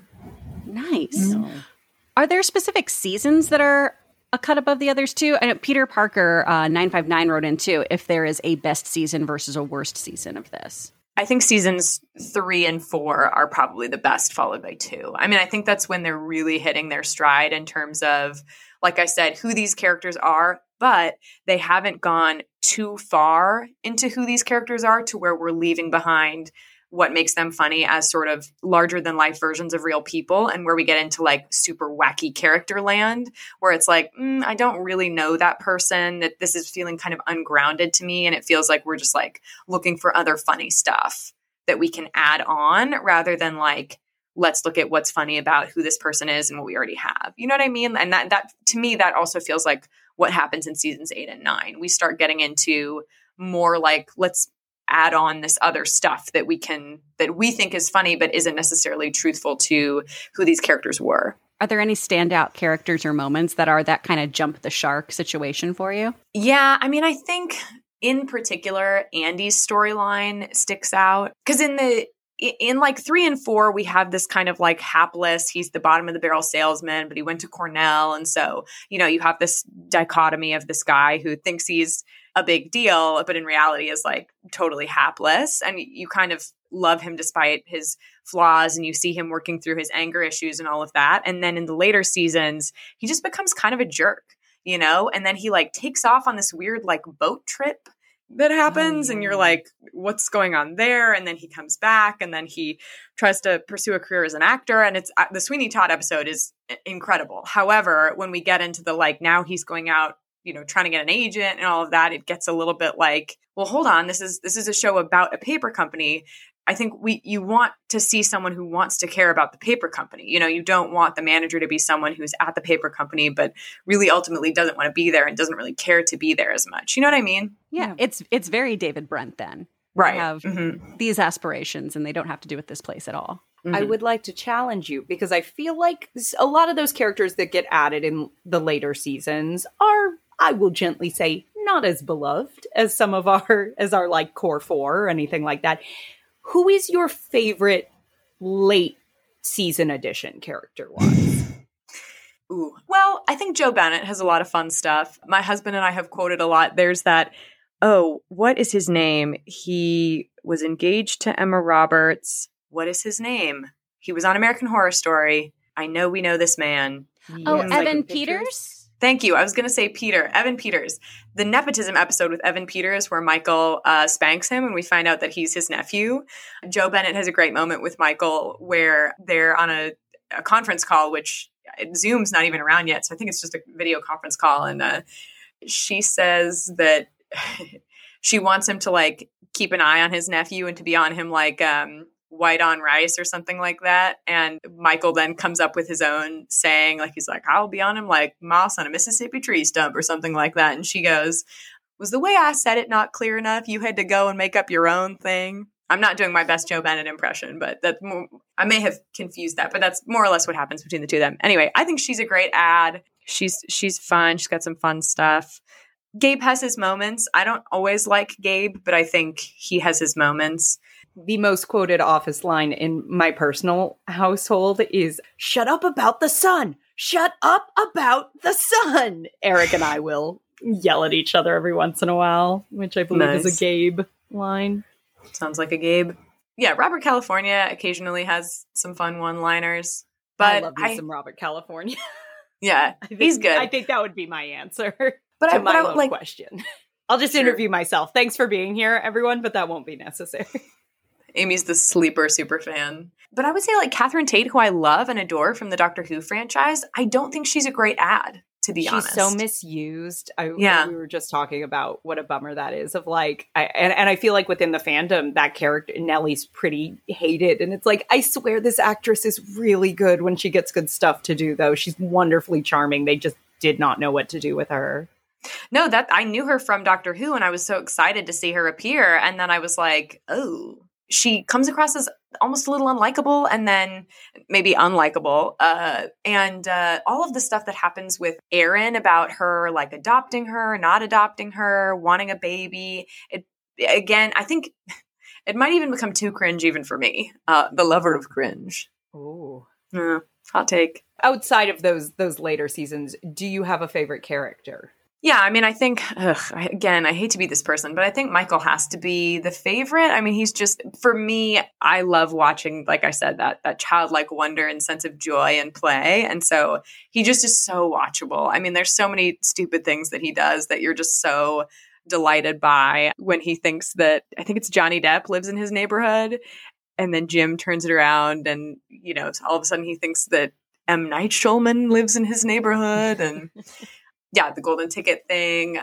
Nice. Are there specific seasons that are a cut above the others too? I know Peter Parker 959 wrote in too, if there is a best season versus a worst season of this. I think seasons 3 and 4 are probably the best, followed by 2. I mean, I think that's when they're really hitting their stride in terms of, like I said, who these characters are, but they haven't gone too far into who these characters are to where we're leaving behind what makes them funny as sort of larger than life versions of real people, and where we get into like super wacky character land where it's like, I don't really know that person, that this is feeling kind of ungrounded to me. And it feels like we're just like looking for other funny stuff that we can add on rather than like, let's look at what's funny about who this person is and what we already have. You know what I mean? And that to me, that also feels like what happens in seasons 8 and 9. We start getting into more like, let's add on this other stuff that we think is funny, but isn't necessarily truthful to who these characters were. Are there any standout characters or moments that are that kind of jump the shark situation for you? Yeah, I mean, I think in particular, Andy's storyline sticks out because in like 3 and 4, we have this kind of like hapless, he's the bottom of the barrel salesman, but he went to Cornell. And so, you know, you have this dichotomy of this guy who thinks he's a big deal, but in reality is like totally hapless. And you kind of love him despite his flaws, and you see him working through his anger issues and all of that. And then in the later seasons, he just becomes kind of a jerk, you know? And then he like takes off on this weird like boat trip that happens, and you're like, what's going on there? And then he comes back, and then he tries to pursue a career as an actor. And it's the Sweeney Todd episode is incredible. However, when we get into the like, now he's going out, you know, trying to get an agent and all of that, it gets a little bit like, well, hold on, this is a show about a paper company. I think you want to see someone who wants to care about the paper company. You know, you don't want the manager to be someone who's at the paper company, but really ultimately doesn't want to be there and doesn't really care to be there as much. You know what I mean? Yeah. It's very David Brent then. Right. They have these aspirations and they don't have to do with this place at all. I would like to challenge you because I feel like a lot of those characters that get added in the later seasons are, I will gently say, not as beloved as some of our like core 4 or anything like that. Who is your favorite late season edition character-wise? Ooh. Well, I think Joe Bennett has a lot of fun stuff. My husband and I have quoted a lot. There's that, what is his name? He was engaged to Emma Roberts. What is his name? He was on American Horror Story. I know we know this man. Evan Peters? Thank you. I was going to say Peter. Evan Peters. The nepotism episode with Evan Peters where Michael spanks him and we find out that he's his nephew. Joe Bennett has a great moment with Michael where they're on a conference call, which Zoom's not even around yet. So I think it's just a video conference call. And she says that she wants him to like keep an eye on his nephew and to be on him like white on rice or something like that. And Michael then comes up with his own saying, like, he's like, I'll be on him like moss on a Mississippi tree stump or something like that. And she goes, was the way I said it not clear enough? You had to go and make up your own thing. I'm not doing my best Joe Bennett impression, but I may have confused that, but that's more or less what happens between the two of them. Anyway, I think she's a great ad. She's fun. She's got some fun stuff. Gabe has his moments. I don't always like Gabe, but I think he has his moments. The most quoted Office line in my personal household is, shut up about the sun! Shut up about the sun! Eric and I will yell at each other every once in a while, which I believe is a Gabe line. Sounds like a Gabe. Yeah, Robert California occasionally has some fun one-liners. But I love some Robert California. Yeah, he's good. I think that would be my answer but to my own question. I'll just interview myself. Thanks for being here, everyone, but that won't be necessary. Amy's the sleeper super fan. But I would say like Catherine Tate, who I love and adore from the Doctor Who franchise, I don't think she's a great ad, to be honest. She's so misused. We were just talking about what a bummer that is of like, and I feel like within the fandom, that character, Nellie's pretty hated. And it's like, I swear this actress is really good when she gets good stuff to do, though. She's wonderfully charming. They just did not know what to do with her. No, that I knew her from Doctor Who, and I was so excited to see her appear. And then I was like, oh, she comes across as almost a little unlikable and then maybe unlikable. And all of the stuff that happens with Erin about her, like adopting her, not adopting her, wanting a baby. Again, I think it might even become too cringe even for me. The lover of cringe. Ooh. Hot take. Outside of those later seasons, do you have a favorite character? Yeah, I mean, I think, I hate to be this person, but I think Michael has to be the favorite. I mean, he's just, for me, I love watching, like I said, that childlike wonder and sense of joy and play. And so he just is so watchable. I mean, there's so many stupid things that he does that you're just so delighted by when he thinks that, I think it's Johnny Depp lives in his neighborhood. And then Jim turns it around and, you know, all of a sudden he thinks that M. Night Shyamalan lives in his neighborhood. And yeah, the golden ticket thing,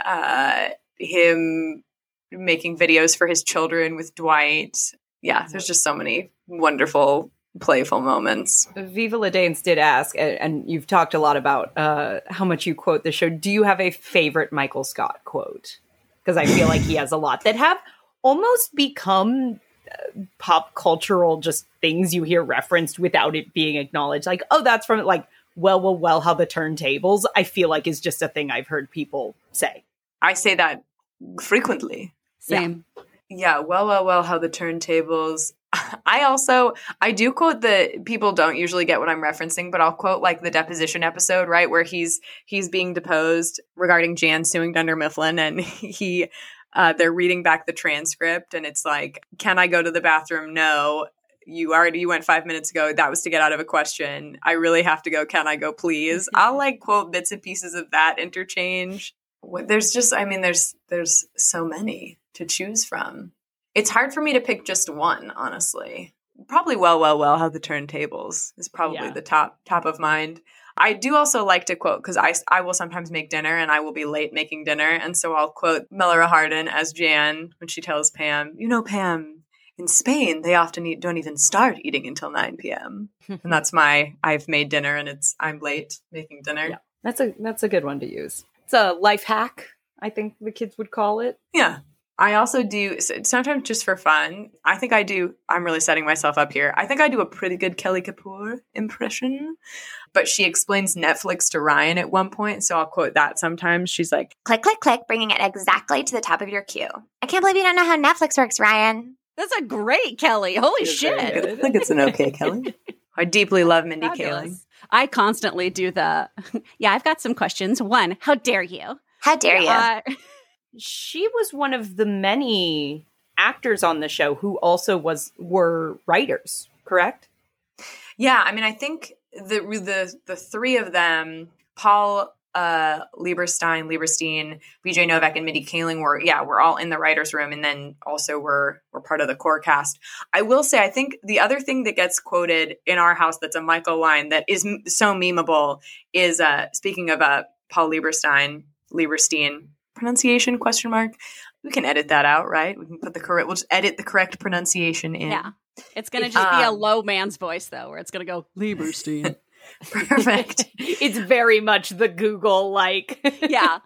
him making videos for his children with Dwight. Yeah, there's just so many wonderful, playful moments. Viva La Danes did ask, and you've talked a lot about how much you quote the show. Do you have a favorite Michael Scott quote? Because I feel like he has a lot that have almost become pop cultural, just things you hear referenced without it being acknowledged. Like, oh, that's from, like, well, how the turntables, I feel like is just a thing I've heard people say. I say that frequently. Same. Yeah, well, how the turntables. I do quote the people don't usually get what I'm referencing, but I'll quote like the deposition episode, right, where he's being deposed regarding Jan suing Dunder Mifflin, and they're reading back the transcript, and it's like, can I go to the bathroom? No. You went 5 minutes ago. That was to get out of a question. I really have to go. Can I go, please? I'll like quote bits and pieces of that interchange. There's just, I mean, there's so many to choose from. It's hard for me to pick just one, honestly. Probably well, how the turntables is probably the top of mind. I do also like to quote, because I will sometimes make dinner and I will be late making dinner. And so I'll quote Melora Hardin as Jan when she tells Pam, Pam, in Spain, they often don't even start eating until 9 p.m. And that's I've made dinner and I'm late making dinner. Yeah, that's a good one to use. It's a life hack, I think the kids would call it. Yeah. I also do, sometimes just for fun, I'm really setting myself up here. I think I do a pretty good Kelly Kapoor impression, but she explains Netflix to Ryan at one point, so I'll quote that sometimes. She's like, click, click, click, bringing it exactly to the top of your queue. I can't believe you don't know how Netflix works, Ryan. That's a great Kelly. Holy shit. I think it's an okay Kelly. I deeply love Mindy Fabulous. Kaling. I constantly do I've got some questions. One, how dare you? How dare you? She was one of the many actors on the show who also were writers, correct? Yeah, I mean, I think the three of them, Paul Lieberstein, BJ Novak, and Mindy Kaling were all in the writer's room, and then also were part of the core cast. I will say, I think the other thing that gets quoted in our house that's a Michael line that is so memeable is, speaking of Paul Lieberstein, pronunciation, ? We can edit that out, right? We can we'll just edit the correct pronunciation in. Yeah. It's going to just be a low man's voice, though, where it's going to go, Lieberstein. Perfect. It's very much the Google, like, yeah.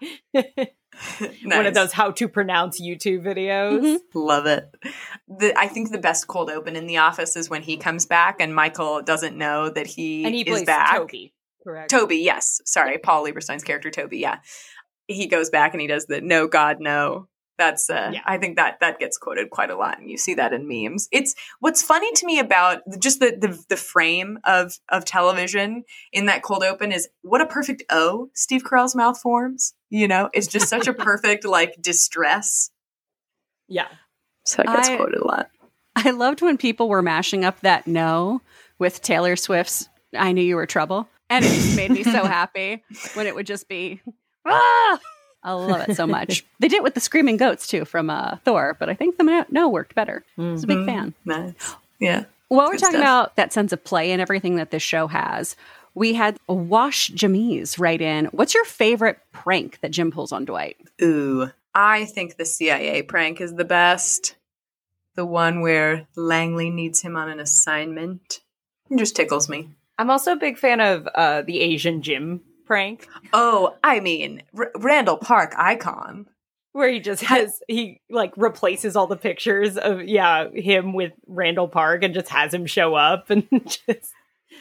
Nice. One of those how to pronounce YouTube videos. Mm-hmm. Love it. I think the best cold open in The Office is when he comes back and Michael doesn't know that he plays is back. Toby, correct? Toby, yes. Sorry, Paul Lieberstein's character, Toby, yeah. He goes back and he does the no God no. That's I think that gets quoted quite a lot, and you see that in memes. It's what's funny to me about just the frame of television in that cold open is what a perfect O Steve Carell's mouth forms. It's just such a perfect like distress. Yeah, so it gets quoted a lot. I loved when people were mashing up that no with Taylor Swift's "I Knew You Were Trouble," and it just made me so happy when it would just be. Ah! I love it so much. They did it with the screaming goats too from Thor, but I think the no worked better. I was a big fan. Nice. Yeah. While we're talking about that sense of play and everything that this show has, we had Wash Jamise write in, what's your favorite prank that Jim pulls on Dwight? Ooh, I think the CIA prank is the best. The one where Langley needs him on an assignment. It just tickles me. I'm also a big fan of the Asian Jim prank. Oh, I mean, Randall Park icon. Where he just he replaces all the pictures of, him with Randall Park and just has him show up and just,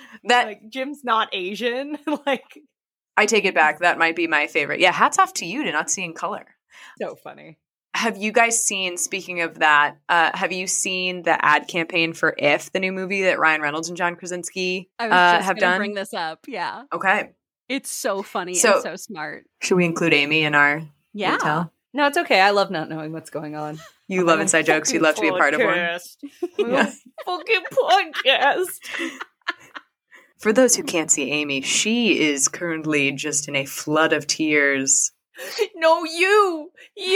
Jim's not Asian. I take it back. That might be my favorite. Yeah, hats off to you to not seeing color. So funny. Have you guys seen, speaking of that, have you seen the ad campaign for If, the new movie that Ryan Reynolds and John Krasinski have done? I was just going to bring done? this up. Yeah. Okay. It's so funny and so smart. Should we include Amy in our intel? No, it's okay. I love not knowing what's going on. You love inside jokes. You'd love to be a part of one. Yeah. Fucking podcast. For those who can't see Amy, she is currently just in a flood of tears. No, you.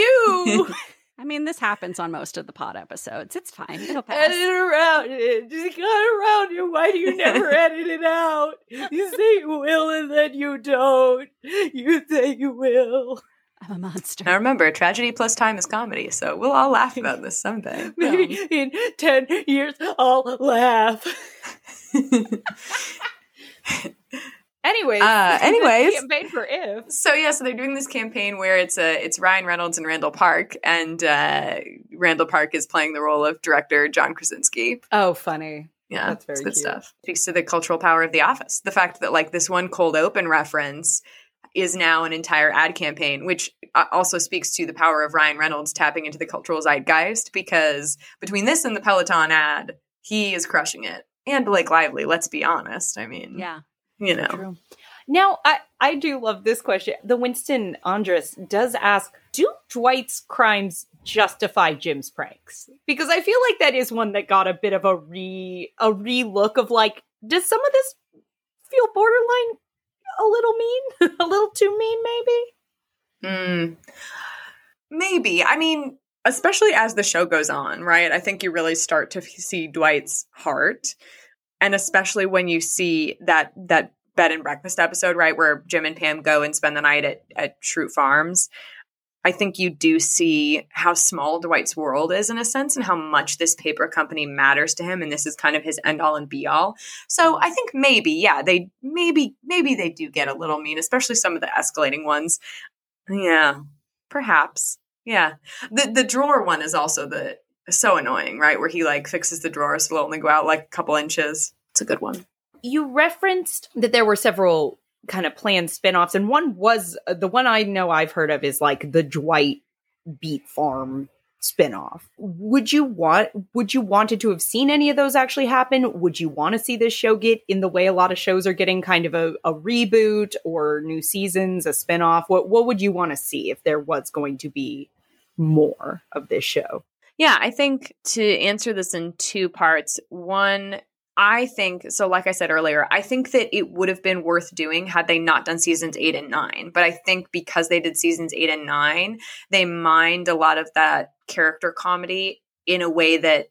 I mean, this happens on most of the pod episodes. It's fine. It'll pass. Edit around it. Just cut around it. Why do you never edit it out? You say you will and then you don't. You say you will. I'm a monster. Now remember, tragedy plus time is comedy, so we'll all laugh about this someday. Maybe in 10 years, I'll laugh. Anyways, campaign for If. So they're doing this campaign where it's Ryan Reynolds and Randall Park, and Randall Park is playing the role of director John Krasinski. Oh, funny. Yeah, That's very it's good cute. stuff. Speaks to the cultural power of The Office. The fact that like this one cold open reference is now an entire ad campaign, which also speaks to the power of Ryan Reynolds tapping into the cultural zeitgeist, because between this and the Peloton ad, he is crushing it. And Blake Lively, let's be honest. I mean, Yeah. you know. True. Now, I do love this question. The Winston Andres does ask, do Dwight's crimes justify Jim's pranks? Because I feel like that is one that got a bit of a re-look of like, does some of this feel borderline a little mean? A little too mean, maybe? Maybe. I mean, especially as the show goes on, right? I think you really start to see Dwight's heart. And especially when you see that bed and breakfast episode, right, where Jim and Pam go and spend the night at Schrute Farms, I think you do see how small Dwight's world is in a sense and how much this paper company matters to him. And this is kind of his end all and be all. So I think maybe, yeah, maybe they do get a little mean, especially some of the escalating ones. Yeah, perhaps. Yeah. The drawer one is also so annoying, right? Where he like fixes the drawer so it'll only go out like a couple inches. It's a good one. You referenced that there were several kind of planned spinoffs, and one was the one I know I've heard of is like the Dwight Beet Farm spinoff. Would you wanted to have seen any of those actually happen? Would you want to see this show get in the way a lot of shows are getting, kind of a reboot or new seasons, a spinoff? What would you want to see if there was going to be more of this show? Yeah, I think to answer this in two parts. One, I think, so like I said earlier, I think that it would have been worth doing had they not done seasons 8 and 9. But I think because they did seasons 8 and 9, they mined a lot of that character comedy in a way that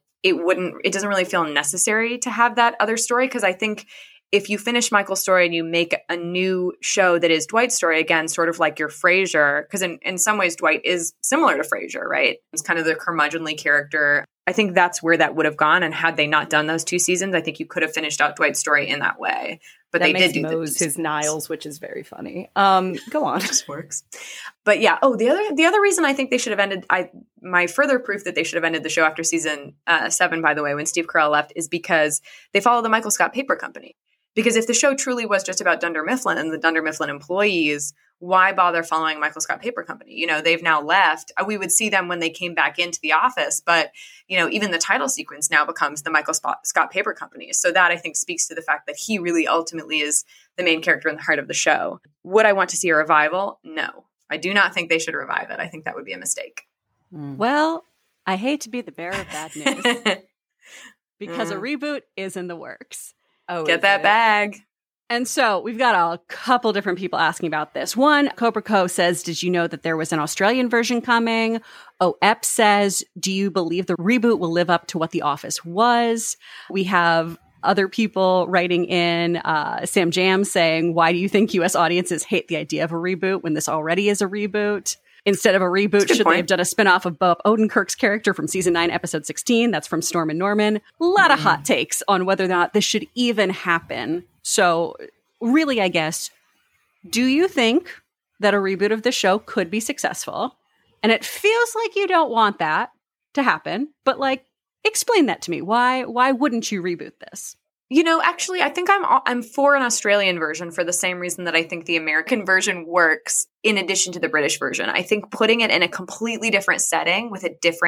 it doesn't really feel necessary to have that other story. Because I think if you finish Michael's story and you make a new show that is Dwight's story, again, sort of like your Frasier, because in some ways Dwight is similar to Frasier, right? It's kind of the curmudgeonly character. I think that's where that would have gone. And had they not done those 2 seasons, I think you could have finished out Dwight's story in that way. But that they makes did do Mose his Niles, which is very funny. Go on. It just works. But yeah. Oh, the other reason I think they should have ended, my further proof that they should have ended the show after season 7, by the way, when Steve Carell left, is because they follow the Michael Scott Paper Company. Because if the show truly was just about Dunder Mifflin and the Dunder Mifflin employees, why bother following Michael Scott Paper Company? You know, they've now left. We would see them when they came back into the office, but, you know, even the title sequence now becomes the Michael Scott Paper Company. So that, I think, speaks to the fact that he really ultimately is the main character in the heart of the show. Would I want to see a revival? No. I do not think they should revive it. I think that would be a mistake. Well, I hate to be the bearer of bad news because a reboot is in the works. Oh, get that bag. And so we've got a couple different people asking about this. One, Cobra Co says, did you know that there was an Australian version coming? Ep says, do you believe the reboot will live up to what The Office was? We have other people writing in, Sam Jam saying, why do you think U.S. audiences hate the idea of a reboot when this already is a reboot? Instead of a reboot, should they have done a spinoff of Bob Odenkirk's character from season 9, episode 16? That's from Storm and Norman. A lot of hot takes on whether or not this should even happen. So really, I guess, do you think that a reboot of the show could be successful? And it feels like you don't want that to happen, but like, explain that to me. Why wouldn't you reboot this? You know, actually, I think I'm for an Australian version for the same reason that I think the American version works in addition to the British version. I think putting it in a completely different setting with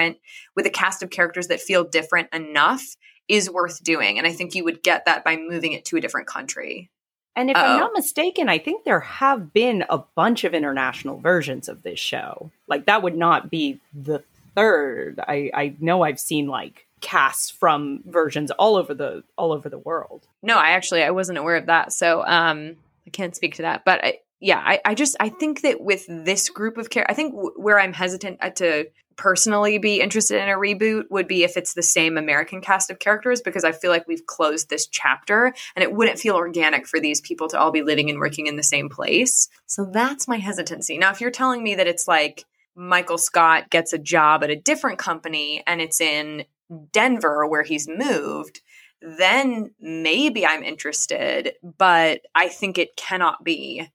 a cast of characters that feel different enough is worth doing. And I think you would get that by moving it to a different country. And if I'm not mistaken, I think there have been a bunch of international versions of this show. Like, that would not be the third. I know I've seen like casts from versions all over the world. No, I wasn't aware of that. So I can't speak to that. But I think that with this group of characters, I think where I'm hesitant to personally be interested in a reboot would be if it's the same American cast of characters, because I feel like we've closed this chapter and it wouldn't feel organic for these people to all be living and working in the same place. So that's my hesitancy. Now, if you're telling me that it's like Michael Scott gets a job at a different company and it's in Denver where he's moved, then maybe I'm interested, but I think it cannot be.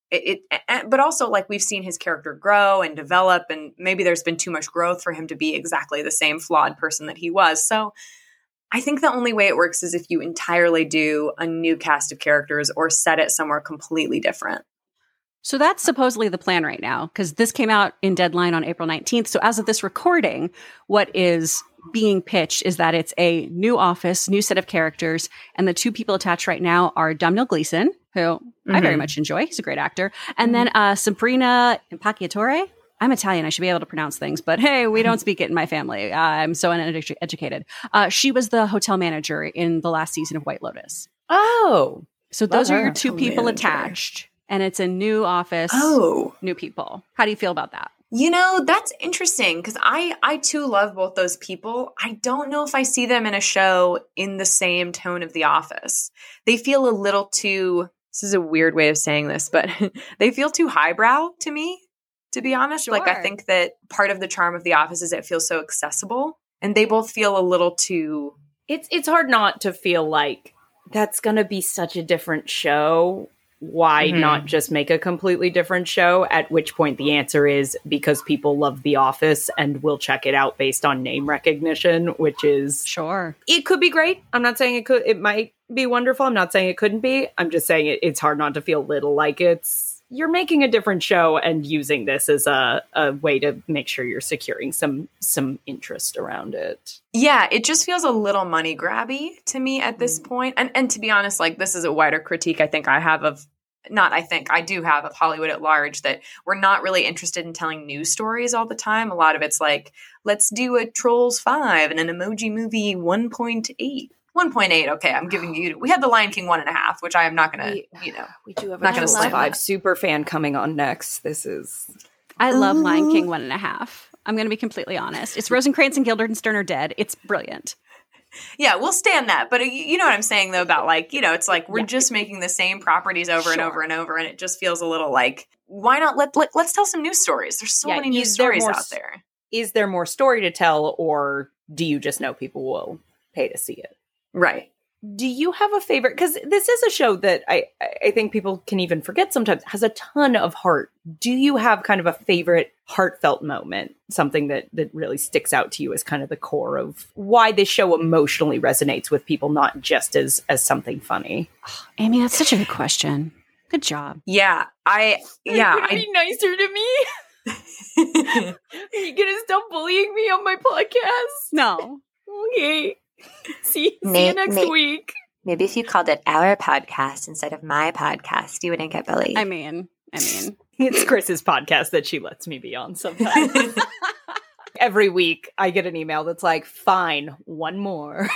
But also, like, we've seen his character grow and develop, and maybe there's been too much growth for him to be exactly the same flawed person that he was. So I think the only way it works is if you entirely do a new cast of characters or set it somewhere completely different. So that's supposedly the plan right now, because this came out in Deadline on April 19th. So as of this recording, what is being pitched is that it's a new office, new set of characters, and the two people attached right now are Domhnall Gleeson, who I very much enjoy. He's a great actor. And then Sabrina Impacciatore. I'm Italian. I should be able to pronounce things, but hey, we don't speak it in my family. I'm so uneducated. She was the hotel manager in the last season of White Lotus. Oh. So those are your two people attached, and it's a new office, new people. How do you feel about that? You know, that's interesting because I too love both those people. I don't know if I see them in a show in the same tone of The Office. They feel a little too, this is a weird way of saying this, but they feel too highbrow to me, to be honest. Sure. Like, I think that part of the charm of The Office is it feels so accessible, and they both feel a little too... It's hard not to feel like that's going to be such a different show. Why not just make a completely different show? At which point the answer is because people love The Office and will check it out based on name recognition, which is... Sure. It could be great. I'm not saying it could. It might be wonderful. I'm not saying it couldn't be. I'm just saying it's hard not to feel little like you're making a different show and using this as a way to make sure you're securing some interest around it. Yeah, it just feels a little money grabby to me at this point. And to be honest, like, this is a wider critique I do have of Hollywood at large, that we're not really interested in telling news stories all the time. A lot of it's like, let's do a Trolls 5 and an Emoji Movie 1.8. 1.8, okay, I'm giving you... We had The Lion King 1.5, which I am not going to, We do have not a gonna Trolls slam 5 that. super fan coming on next. This is... I love Lion King 1.5. I'm going to be completely honest. It's Rosencrantz and Guildenstern are dead. It's brilliant. Yeah, we'll stand that. But you know what I'm saying, though, about, like, it's like we're just making the same properties over and over and over, and it just feels a little like, why not let's tell some news stories? There's so many news stories out there. Is there more story to tell, or do you just know people will pay to see it? Right. Do you have a favorite? Because this is a show that I think people can even forget sometimes, has a ton of heart. Do you have kind of a favorite heartfelt moment? Something that really sticks out to you as kind of the core of why this show emotionally resonates with people, not just as something funny? Amy, that's such a good question. Good job. Yeah. Be nicer to me? Are you gonna stop bullying me on my podcast? No. Okay. See you next week. Maybe if you called it our podcast instead of my podcast, you wouldn't get bullied. I mean, it's Chris's podcast that she lets me be on sometimes. Every week I get an email that's like, fine, one more.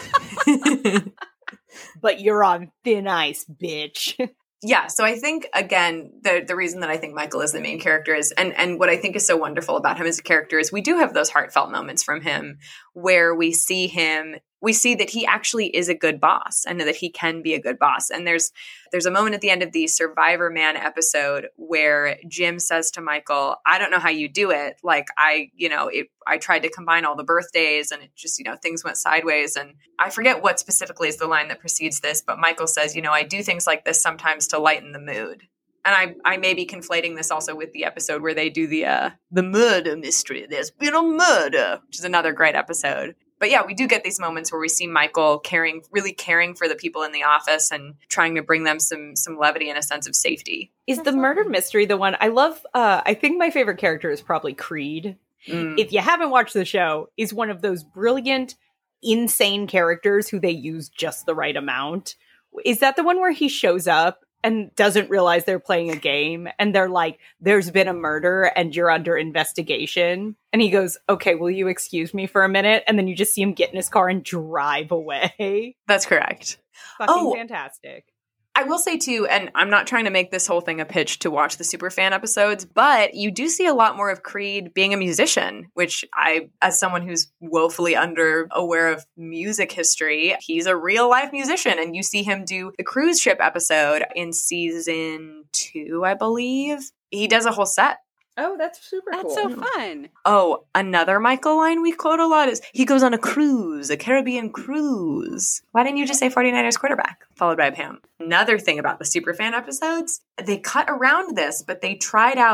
But you're on thin ice, bitch. Yeah, so I think, again, the reason that I think Michael is the main character is, and what I think is so wonderful about him as a character is we do have those heartfelt moments from him where we see that he actually is a good boss and that he can be a good boss. And there's a moment at the end of the Survivor Man episode where Jim says to Michael, I don't know how you do it. Like, I tried to combine all the birthdays and it just, things went sideways. And I forget what specifically is the line that precedes this, but Michael says, I do things like this sometimes to lighten the mood. And I may be conflating this also with the episode where they do the murder mystery. There's been a murder, which is another great episode. But yeah, we do get these moments where we see Michael really caring for the people in the office and trying to bring them some levity and a sense of safety. Is the murder mystery the one I love? I think my favorite character is probably Creed. If you haven't watched the show, is one of those brilliant, insane characters who they use just the right amount. Is that the one where he shows up and doesn't realize they're playing a game and they're like, there's been a murder and you're under investigation? And he goes, okay, will you excuse me for a minute? And then you just see him get in his car and drive away. That's correct. Fucking fantastic. I will say too, and I'm not trying to make this whole thing a pitch to watch the Superfan episodes, but you do see a lot more of Creed being a musician, which I, as someone who's woefully aware of music history, he's a real life musician. And you see him do the cruise ship episode in season 2, I believe. He does a whole set. Oh, that's super cool. That's so fun. Oh, another Michael line we quote a lot is, he goes on a cruise, a Caribbean cruise. Why didn't you just say 49ers quarterback, followed by Pam? Another thing about the Superfan episodes, they cut around this, but they tried out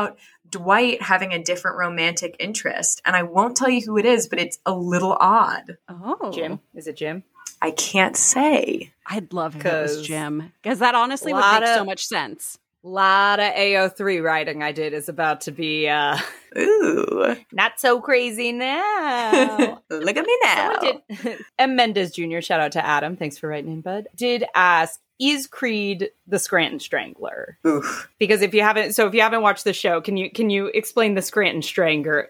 Dwight having a different romantic interest. And I won't tell you who it is, but it's a little odd. Oh. Jim? Is it Jim? I can't say. I'd love if it was 'Cause Jim. Because that honestly would lot make so of- much sense. Lot of AO3 writing I did is about to be Ooh. not so crazy now. Look at me now. Someone did. M. Mendez Jr., shout out to Adam. Thanks for writing in, bud. Did ask, is Creed the Scranton Strangler? Oof. Because if you haven't watched the show, can you explain the Scranton Strangler?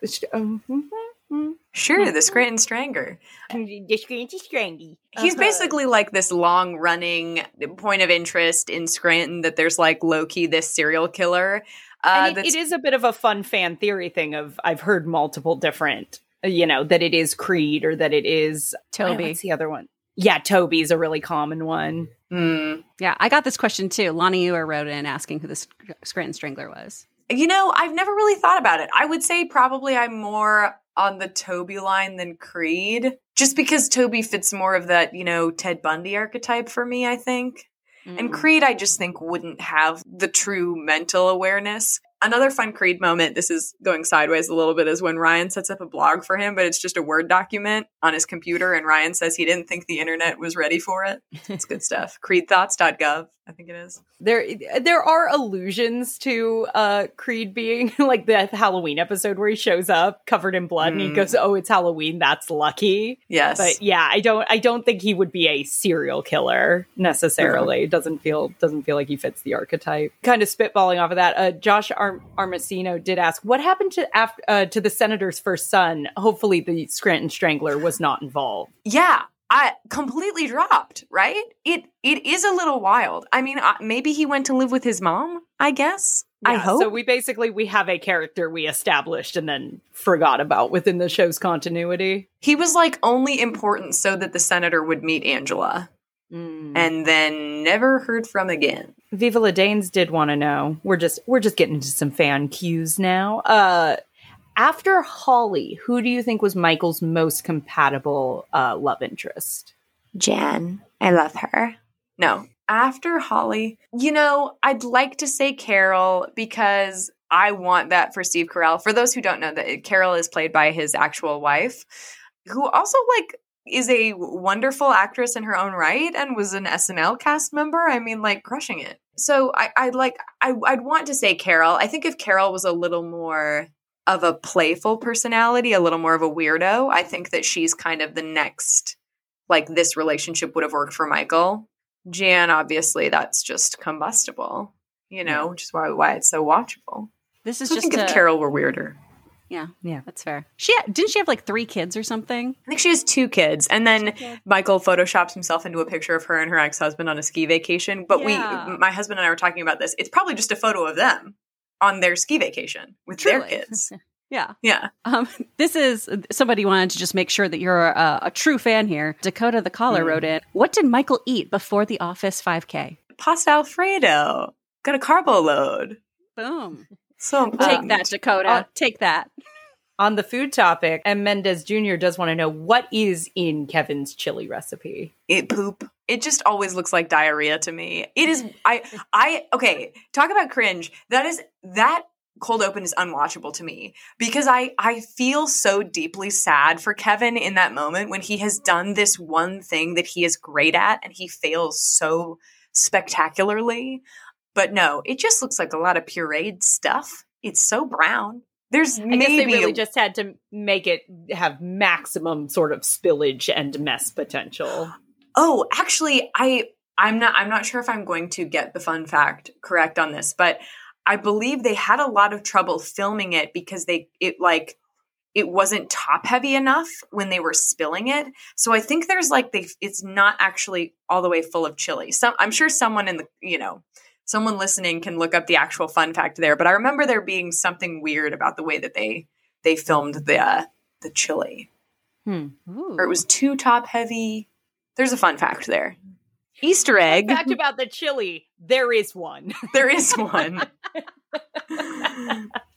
Sure, the Scranton Stranger. The Scranton Strangy. He's basically like this long running point of interest in Scranton that there's like low-key this serial killer. And it is a bit of a fun fan theory thing of I've heard multiple different, that it is Creed or that it is Toby. What's the other one? Yeah, Toby's a really common one. Yeah, I got this question too. Lonnie Ewer wrote in asking who the Scranton Strangler was. I've never really thought about it. I would say probably I'm more on the Toby line than Creed, just because Toby fits more of that, Ted Bundy archetype for me, I think. And Creed, I just think wouldn't have the true mental awareness. Another fun Creed moment, this is going sideways a little bit, is when Ryan sets up a blog for him, but it's just a Word document on his computer, and Ryan says he didn't think the internet was ready for it. It's good stuff. Creedthoughts.gov, I think it is. There are allusions to Creed being like the Halloween episode where he shows up covered in blood and he goes, "Oh, it's Halloween. That's lucky." Yes. But yeah, I don't think he would be a serial killer necessarily. It doesn't feel like he fits the archetype. Kind of spitballing off of that, Josh Armacino did ask, what happened to the senator's first son? Hopefully the Scranton Strangler was not involved. Yeah. I completely dropped, right? It is a little wild. I mean, maybe he went to live with his mom, I guess. Yeah, I hope. So we have a character we established and then forgot about within the show's continuity. He was like only important so that the senator would meet Angela. And then never heard from again. Viva La Danes did want to know. We're just getting into some fan cues now. After Holly, who do you think was Michael's most compatible love interest? Jan. I love her. No. After Holly, I'd like to say Carol because I want that for Steve Carell. For those who don't know, that Carol is played by his actual wife, who also is a wonderful actress in her own right and was an SNL cast member. I mean, crushing it. So I'd want to say Carol. I think if Carol was a little more of a playful personality, a little more of a weirdo, I think that she's kind of the next, this relationship would have worked for Michael. Jan, obviously, that's just combustible, which is why it's so watchable. This is I just think if Carol were weirder. Yeah, Yeah. that's fair. Didn't she have 3 kids or something? I think she has 2 kids. And then Michael photoshops himself into a picture of her and her ex-husband on a ski vacation. But my husband and I were talking about this. It's probably just a photo of them on their ski vacation with their kids. Yeah. Yeah. This is somebody wanted to just make sure that you're a true fan here. Dakota the Caller wrote in, what did Michael eat before the Office 5K? Pasta Alfredo. Got a carbo load. Boom. So Take that, Dakota. Take that. On the food topic, M. Mendez Jr. does want to know, what is in Kevin's chili recipe? Poop. It just always looks like diarrhea to me. It is. Okay. Talk about cringe. That cold open is unwatchable to me because I feel so deeply sad for Kevin in that moment when he has done this one thing that he is great at and he fails so spectacularly. But no, it just looks like a lot of pureed stuff. It's so brown. I guess they really just had to make it have maximum sort of spillage and mess potential. Oh, actually, I'm not sure if I'm going to get the fun fact correct on this, but I believe they had a lot of trouble filming it because it wasn't top heavy enough when they were spilling it. So I think there's it's not actually all the way full of chili. I'm sure someone someone listening can look up the actual fun fact there, but I remember there being something weird about the way that they filmed the chili. Or it was too top heavy. There's a fun fact there. Easter egg. Fact about the chili, there is one. There is one.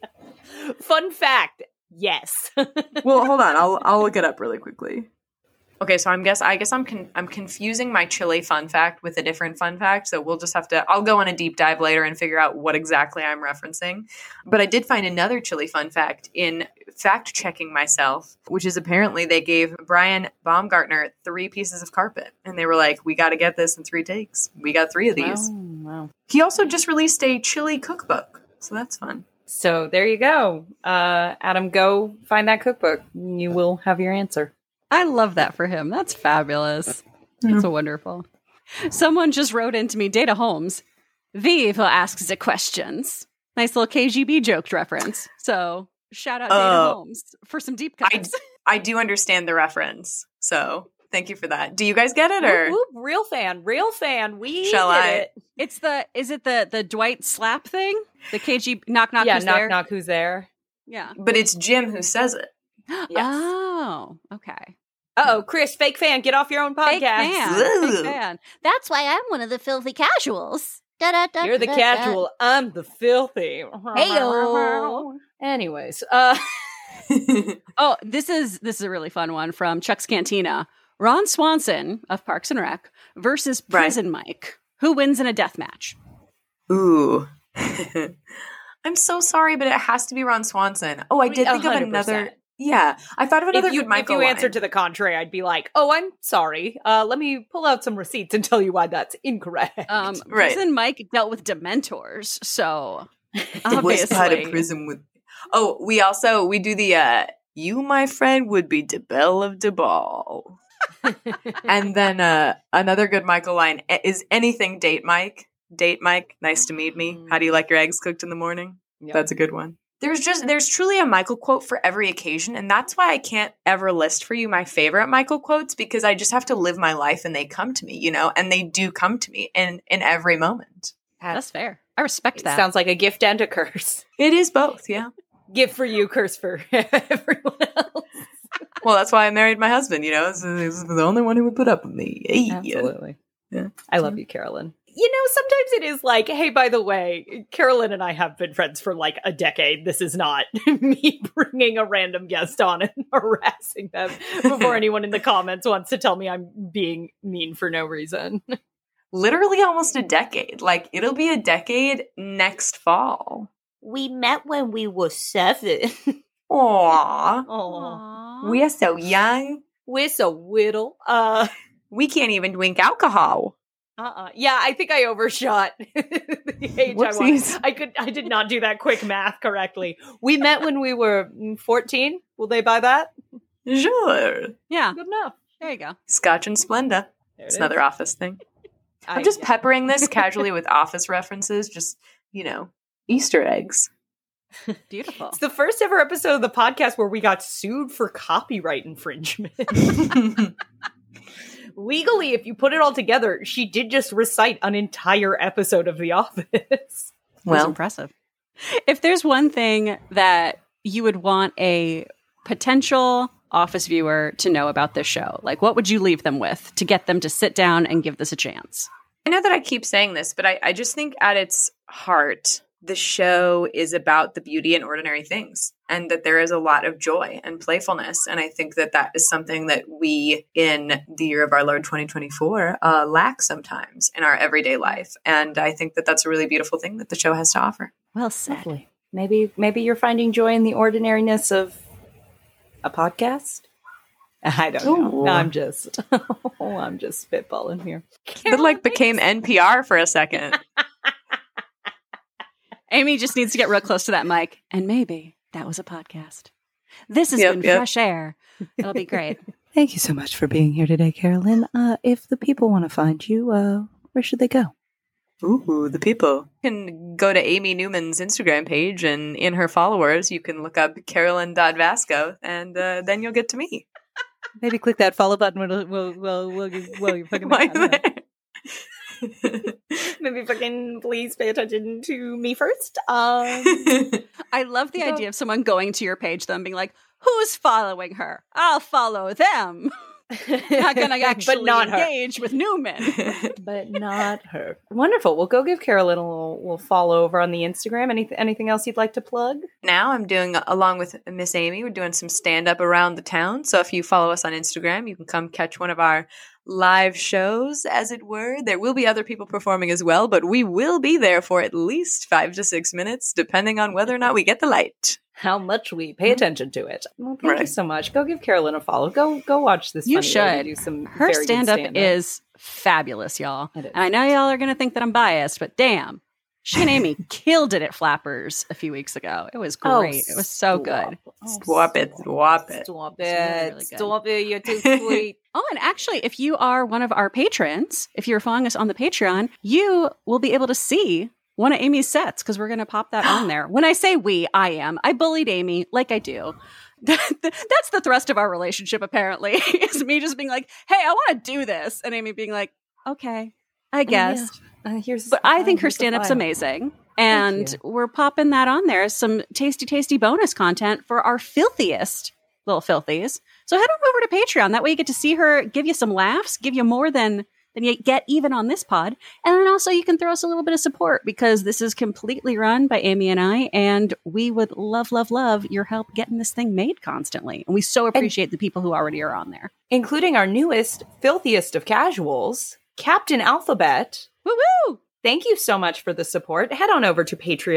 Fun fact, yes. Well, hold on. I'll look it up really quickly. Okay, so I guess I'm confusing my chili fun fact with a different fun fact. So we'll just have to. I'll go on a deep dive later and figure out what exactly I'm referencing. But I did find another chili fun fact in fact checking myself, which is apparently they gave Brian Baumgartner 3 pieces of carpet, and they were like, "We got to get this in 3 takes. We got 3 of these." Wow. He also just released a chili cookbook, so that's fun. So there you go. Adam, go find that cookbook. You will have your answer. I love that for him. That's fabulous. That's wonderful. Someone just wrote into me, Data Holmes. Vive asks the questions. Nice little KGB joke reference. So shout out Data Holmes for some deep cuts. I do understand the reference, so thank you for that. Do you guys get it, or Whoop, whoop, real fan? We Shall get I? it. It's is it the Dwight slap thing? The KGB knock knock Yeah, who's knock there? knock. Who's there? Yeah. But it's Jim who says it. Yes. Oh, okay. Uh-oh, Chris, fake fan, get off your own podcast. Fake fan. Fake fan. That's why I'm one of the filthy casuals. You're the casual. I'm the filthy. Heyo. Anyways, Oh, this is a really fun one from Chuck's Cantina. Ron Swanson of Parks and Rec versus Prison Mike. Who wins in a death match? Ooh. I'm so sorry, but it has to be Ron Swanson. Oh, I did think of 100%. another. Yeah, I thought of another if you good Michael if you answered line. to the contrary, I'd be like, "Oh, I'm sorry. Let me pull out some receipts and tell you why that's incorrect." Right. Prison Mike dealt with Dementors, so The worst part of obviously. prison with. Oh, we do the you, my friend, would be DeBelle of DeBall. And then another good Michael line is anything date Mike. Date Mike, nice to meet me. How do you like your eggs cooked in the morning? Yep. That's a good one. There's truly a Michael quote for every occasion, and that's why I can't ever list for you my favorite Michael quotes, because I just have to live my life and they come to me, you know, and they do come to me in every moment. That's fair. I respect that. Sounds like a gift and a curse. It is both, yeah. Gift for you, curse for everyone else. Well, that's why I married my husband, you know. This is the only one who would put up with me. Hey. Absolutely. Yeah. I love you, Carolyn. You know, sometimes it is like, hey, by the way, Carolyn and I have been friends for like a decade. This is not me bringing a random guest on and harassing them before anyone in the comments wants to tell me I'm being mean for no reason. Literally almost a decade. Like, it'll be a decade next fall. We met when we were 7. Aww. Aw. Aww. We are so young. We're so little. We can't even drink alcohol. Yeah, I think I overshot the age Whoopsies. I was. I did not do that quick math correctly. We met when we were 14. Will they buy that? Sure. Yeah, Good enough. there you go. Scotch and Splenda. There It's it another Office thing. I'm I- just peppering this casually with Office references, just, you know, Easter eggs. Beautiful. It's the first ever episode of the podcast where we got sued for copyright infringement. Legally, if you put it all together, she did just recite an entire episode of The Office. That's Well, impressive. If there's one thing that you would want a potential Office viewer to know about this show, like what would you leave them with to get them to sit down and give this a chance? I know that I keep saying this, but I just think at its heart, the show is about the beauty in ordinary things, and that there is a lot of joy and playfulness. And I think that that is something that we, in the year of our Lord 2024, lack sometimes in our everyday life. And I think that that's a really beautiful thing that the show has to offer. Well said. Lovely. Maybe you're finding joy in the ordinariness of a podcast. I don't know. Ooh. I'm just spitballing here. It like became NPR for a second. Amy just needs to get real close to that mic, and maybe that was a podcast. This has Yep, been yep. Fresh Air. It'll be great. Thank you so much for being here today, Carolyn. If the people want to find you, where should they go? Ooh, the people. You can go to Amy Newman's Instagram page, and in her followers, you can look up Carolyn.Vasco, and then you'll get to me. Maybe click that follow button. We'll you fucking Why there? maybe fucking please pay attention to me first. I love the idea of someone going to your page, though, and being like, who's following her? I'll follow them. Not going to actually but not engage with Newman. But not her. Wonderful. We'll go give Carolyn a little follow over on the Instagram. Anything else you'd like to plug? Now I'm doing, along with Miss Amy, we're doing some stand-up around the town. So if you follow us on Instagram, you can come catch one of our live shows, as it were. There will be other people performing as well, but we will be there for at least 5 to 6 minutes, depending on whether or not we get the light. How much we pay attention to it. Well, thank you so much. Go give Carolyn a follow. Go watch this. You funny lady should. do some Her very good stand-up is fabulous, y'all. It is. And I know y'all are going to think that I'm biased, but damn, she and Amy killed it at Flappers a few weeks ago. It was great. It was so good. Swap it. Stop really good. Stop it. You're too sweet. Oh, and actually, if you are one of our patrons, if you're following us on the Patreon, you will be able to see one of Amy's sets because we're going to pop that on there. When I say we, I am. I bullied Amy like I do. That's the thrust of our relationship, apparently, is me just being like, hey, I want to do this. And Amy being like, okay, I guess. But I think her stand-up's amazing. And we're popping that on there as some tasty, tasty bonus content for our filthiest little filthies. So head on over to Patreon. That way you get to see her give you some laughs, give you more than you get even on this pod. And then also you can throw us a little bit of support because this is completely run by Amy and I, and we would love, love, love your help getting this thing made constantly. And we so appreciate the people who already are on there. Including our newest, filthiest of casuals, Captain Alphabet. Woo-woo! Thank you so much for the support. Head on over to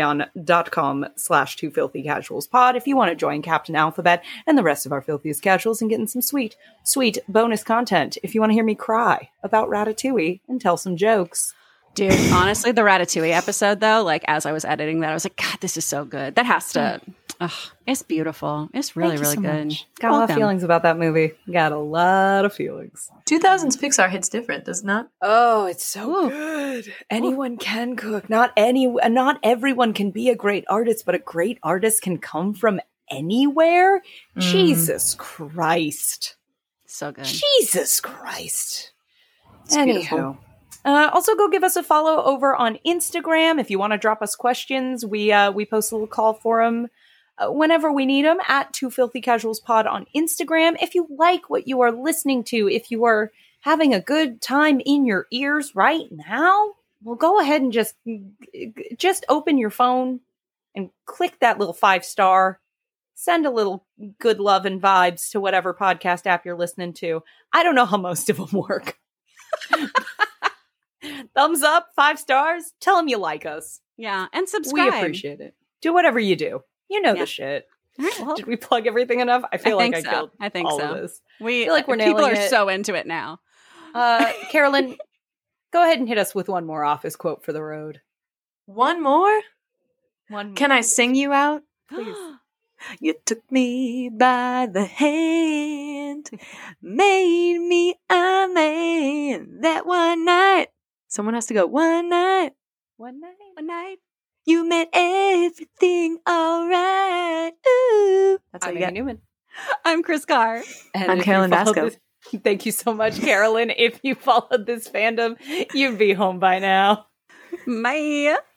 patreon.com/twofilthycasualspod if you want to join Captain Alphabet and the rest of our filthiest casuals and get in some sweet, sweet bonus content. If you want to hear me cry about Ratatouille and tell some jokes. Dude, honestly, the Ratatouille episode, though, like, as I was editing that, I was like, God, this is so good. That has to... it's beautiful. It's really, really good. Much. Got a lot of feelings about that movie. Got a lot of feelings. 2000s Pixar hits different, does it not? Oh, it's so good. Anyone can cook. Not everyone can be a great artist, but a great artist can come from anywhere. Jesus Christ. So good. Jesus Christ. It's Anywho. beautiful. Also, go give us a follow over on Instagram. If you want to drop us questions, we post a little call for them whenever we need them at Two Filthy Casuals Pod on Instagram. If you like what you are listening to, if you are having a good time in your ears right now, well, go ahead and just open your phone and click that little 5-star. Send a little good love and vibes to whatever podcast app you're listening to. I don't know how most of them work. Thumbs up, 5 stars. Tell them you like us. Yeah, and subscribe. We appreciate it. Do whatever you do. You know the shit. All right, well, did we plug everything enough? I feel like I killed all of this. I feel like we're people nailing are it. so into it now. Carolyn, go ahead and hit us with one more office quote for the road. One more? One. Can I sing you out? Please. You took me by the hand, made me a man that one night. Someone has to go, one night. One night. One night. You made everything all right. Ooh. That's I'm what you Amy got. Newman. I'm Chris Carr. And I'm if Carolyn you followed Basco. this- Thank you so much, Carolyn. If you followed this fandom, you'd be home by now. Bye.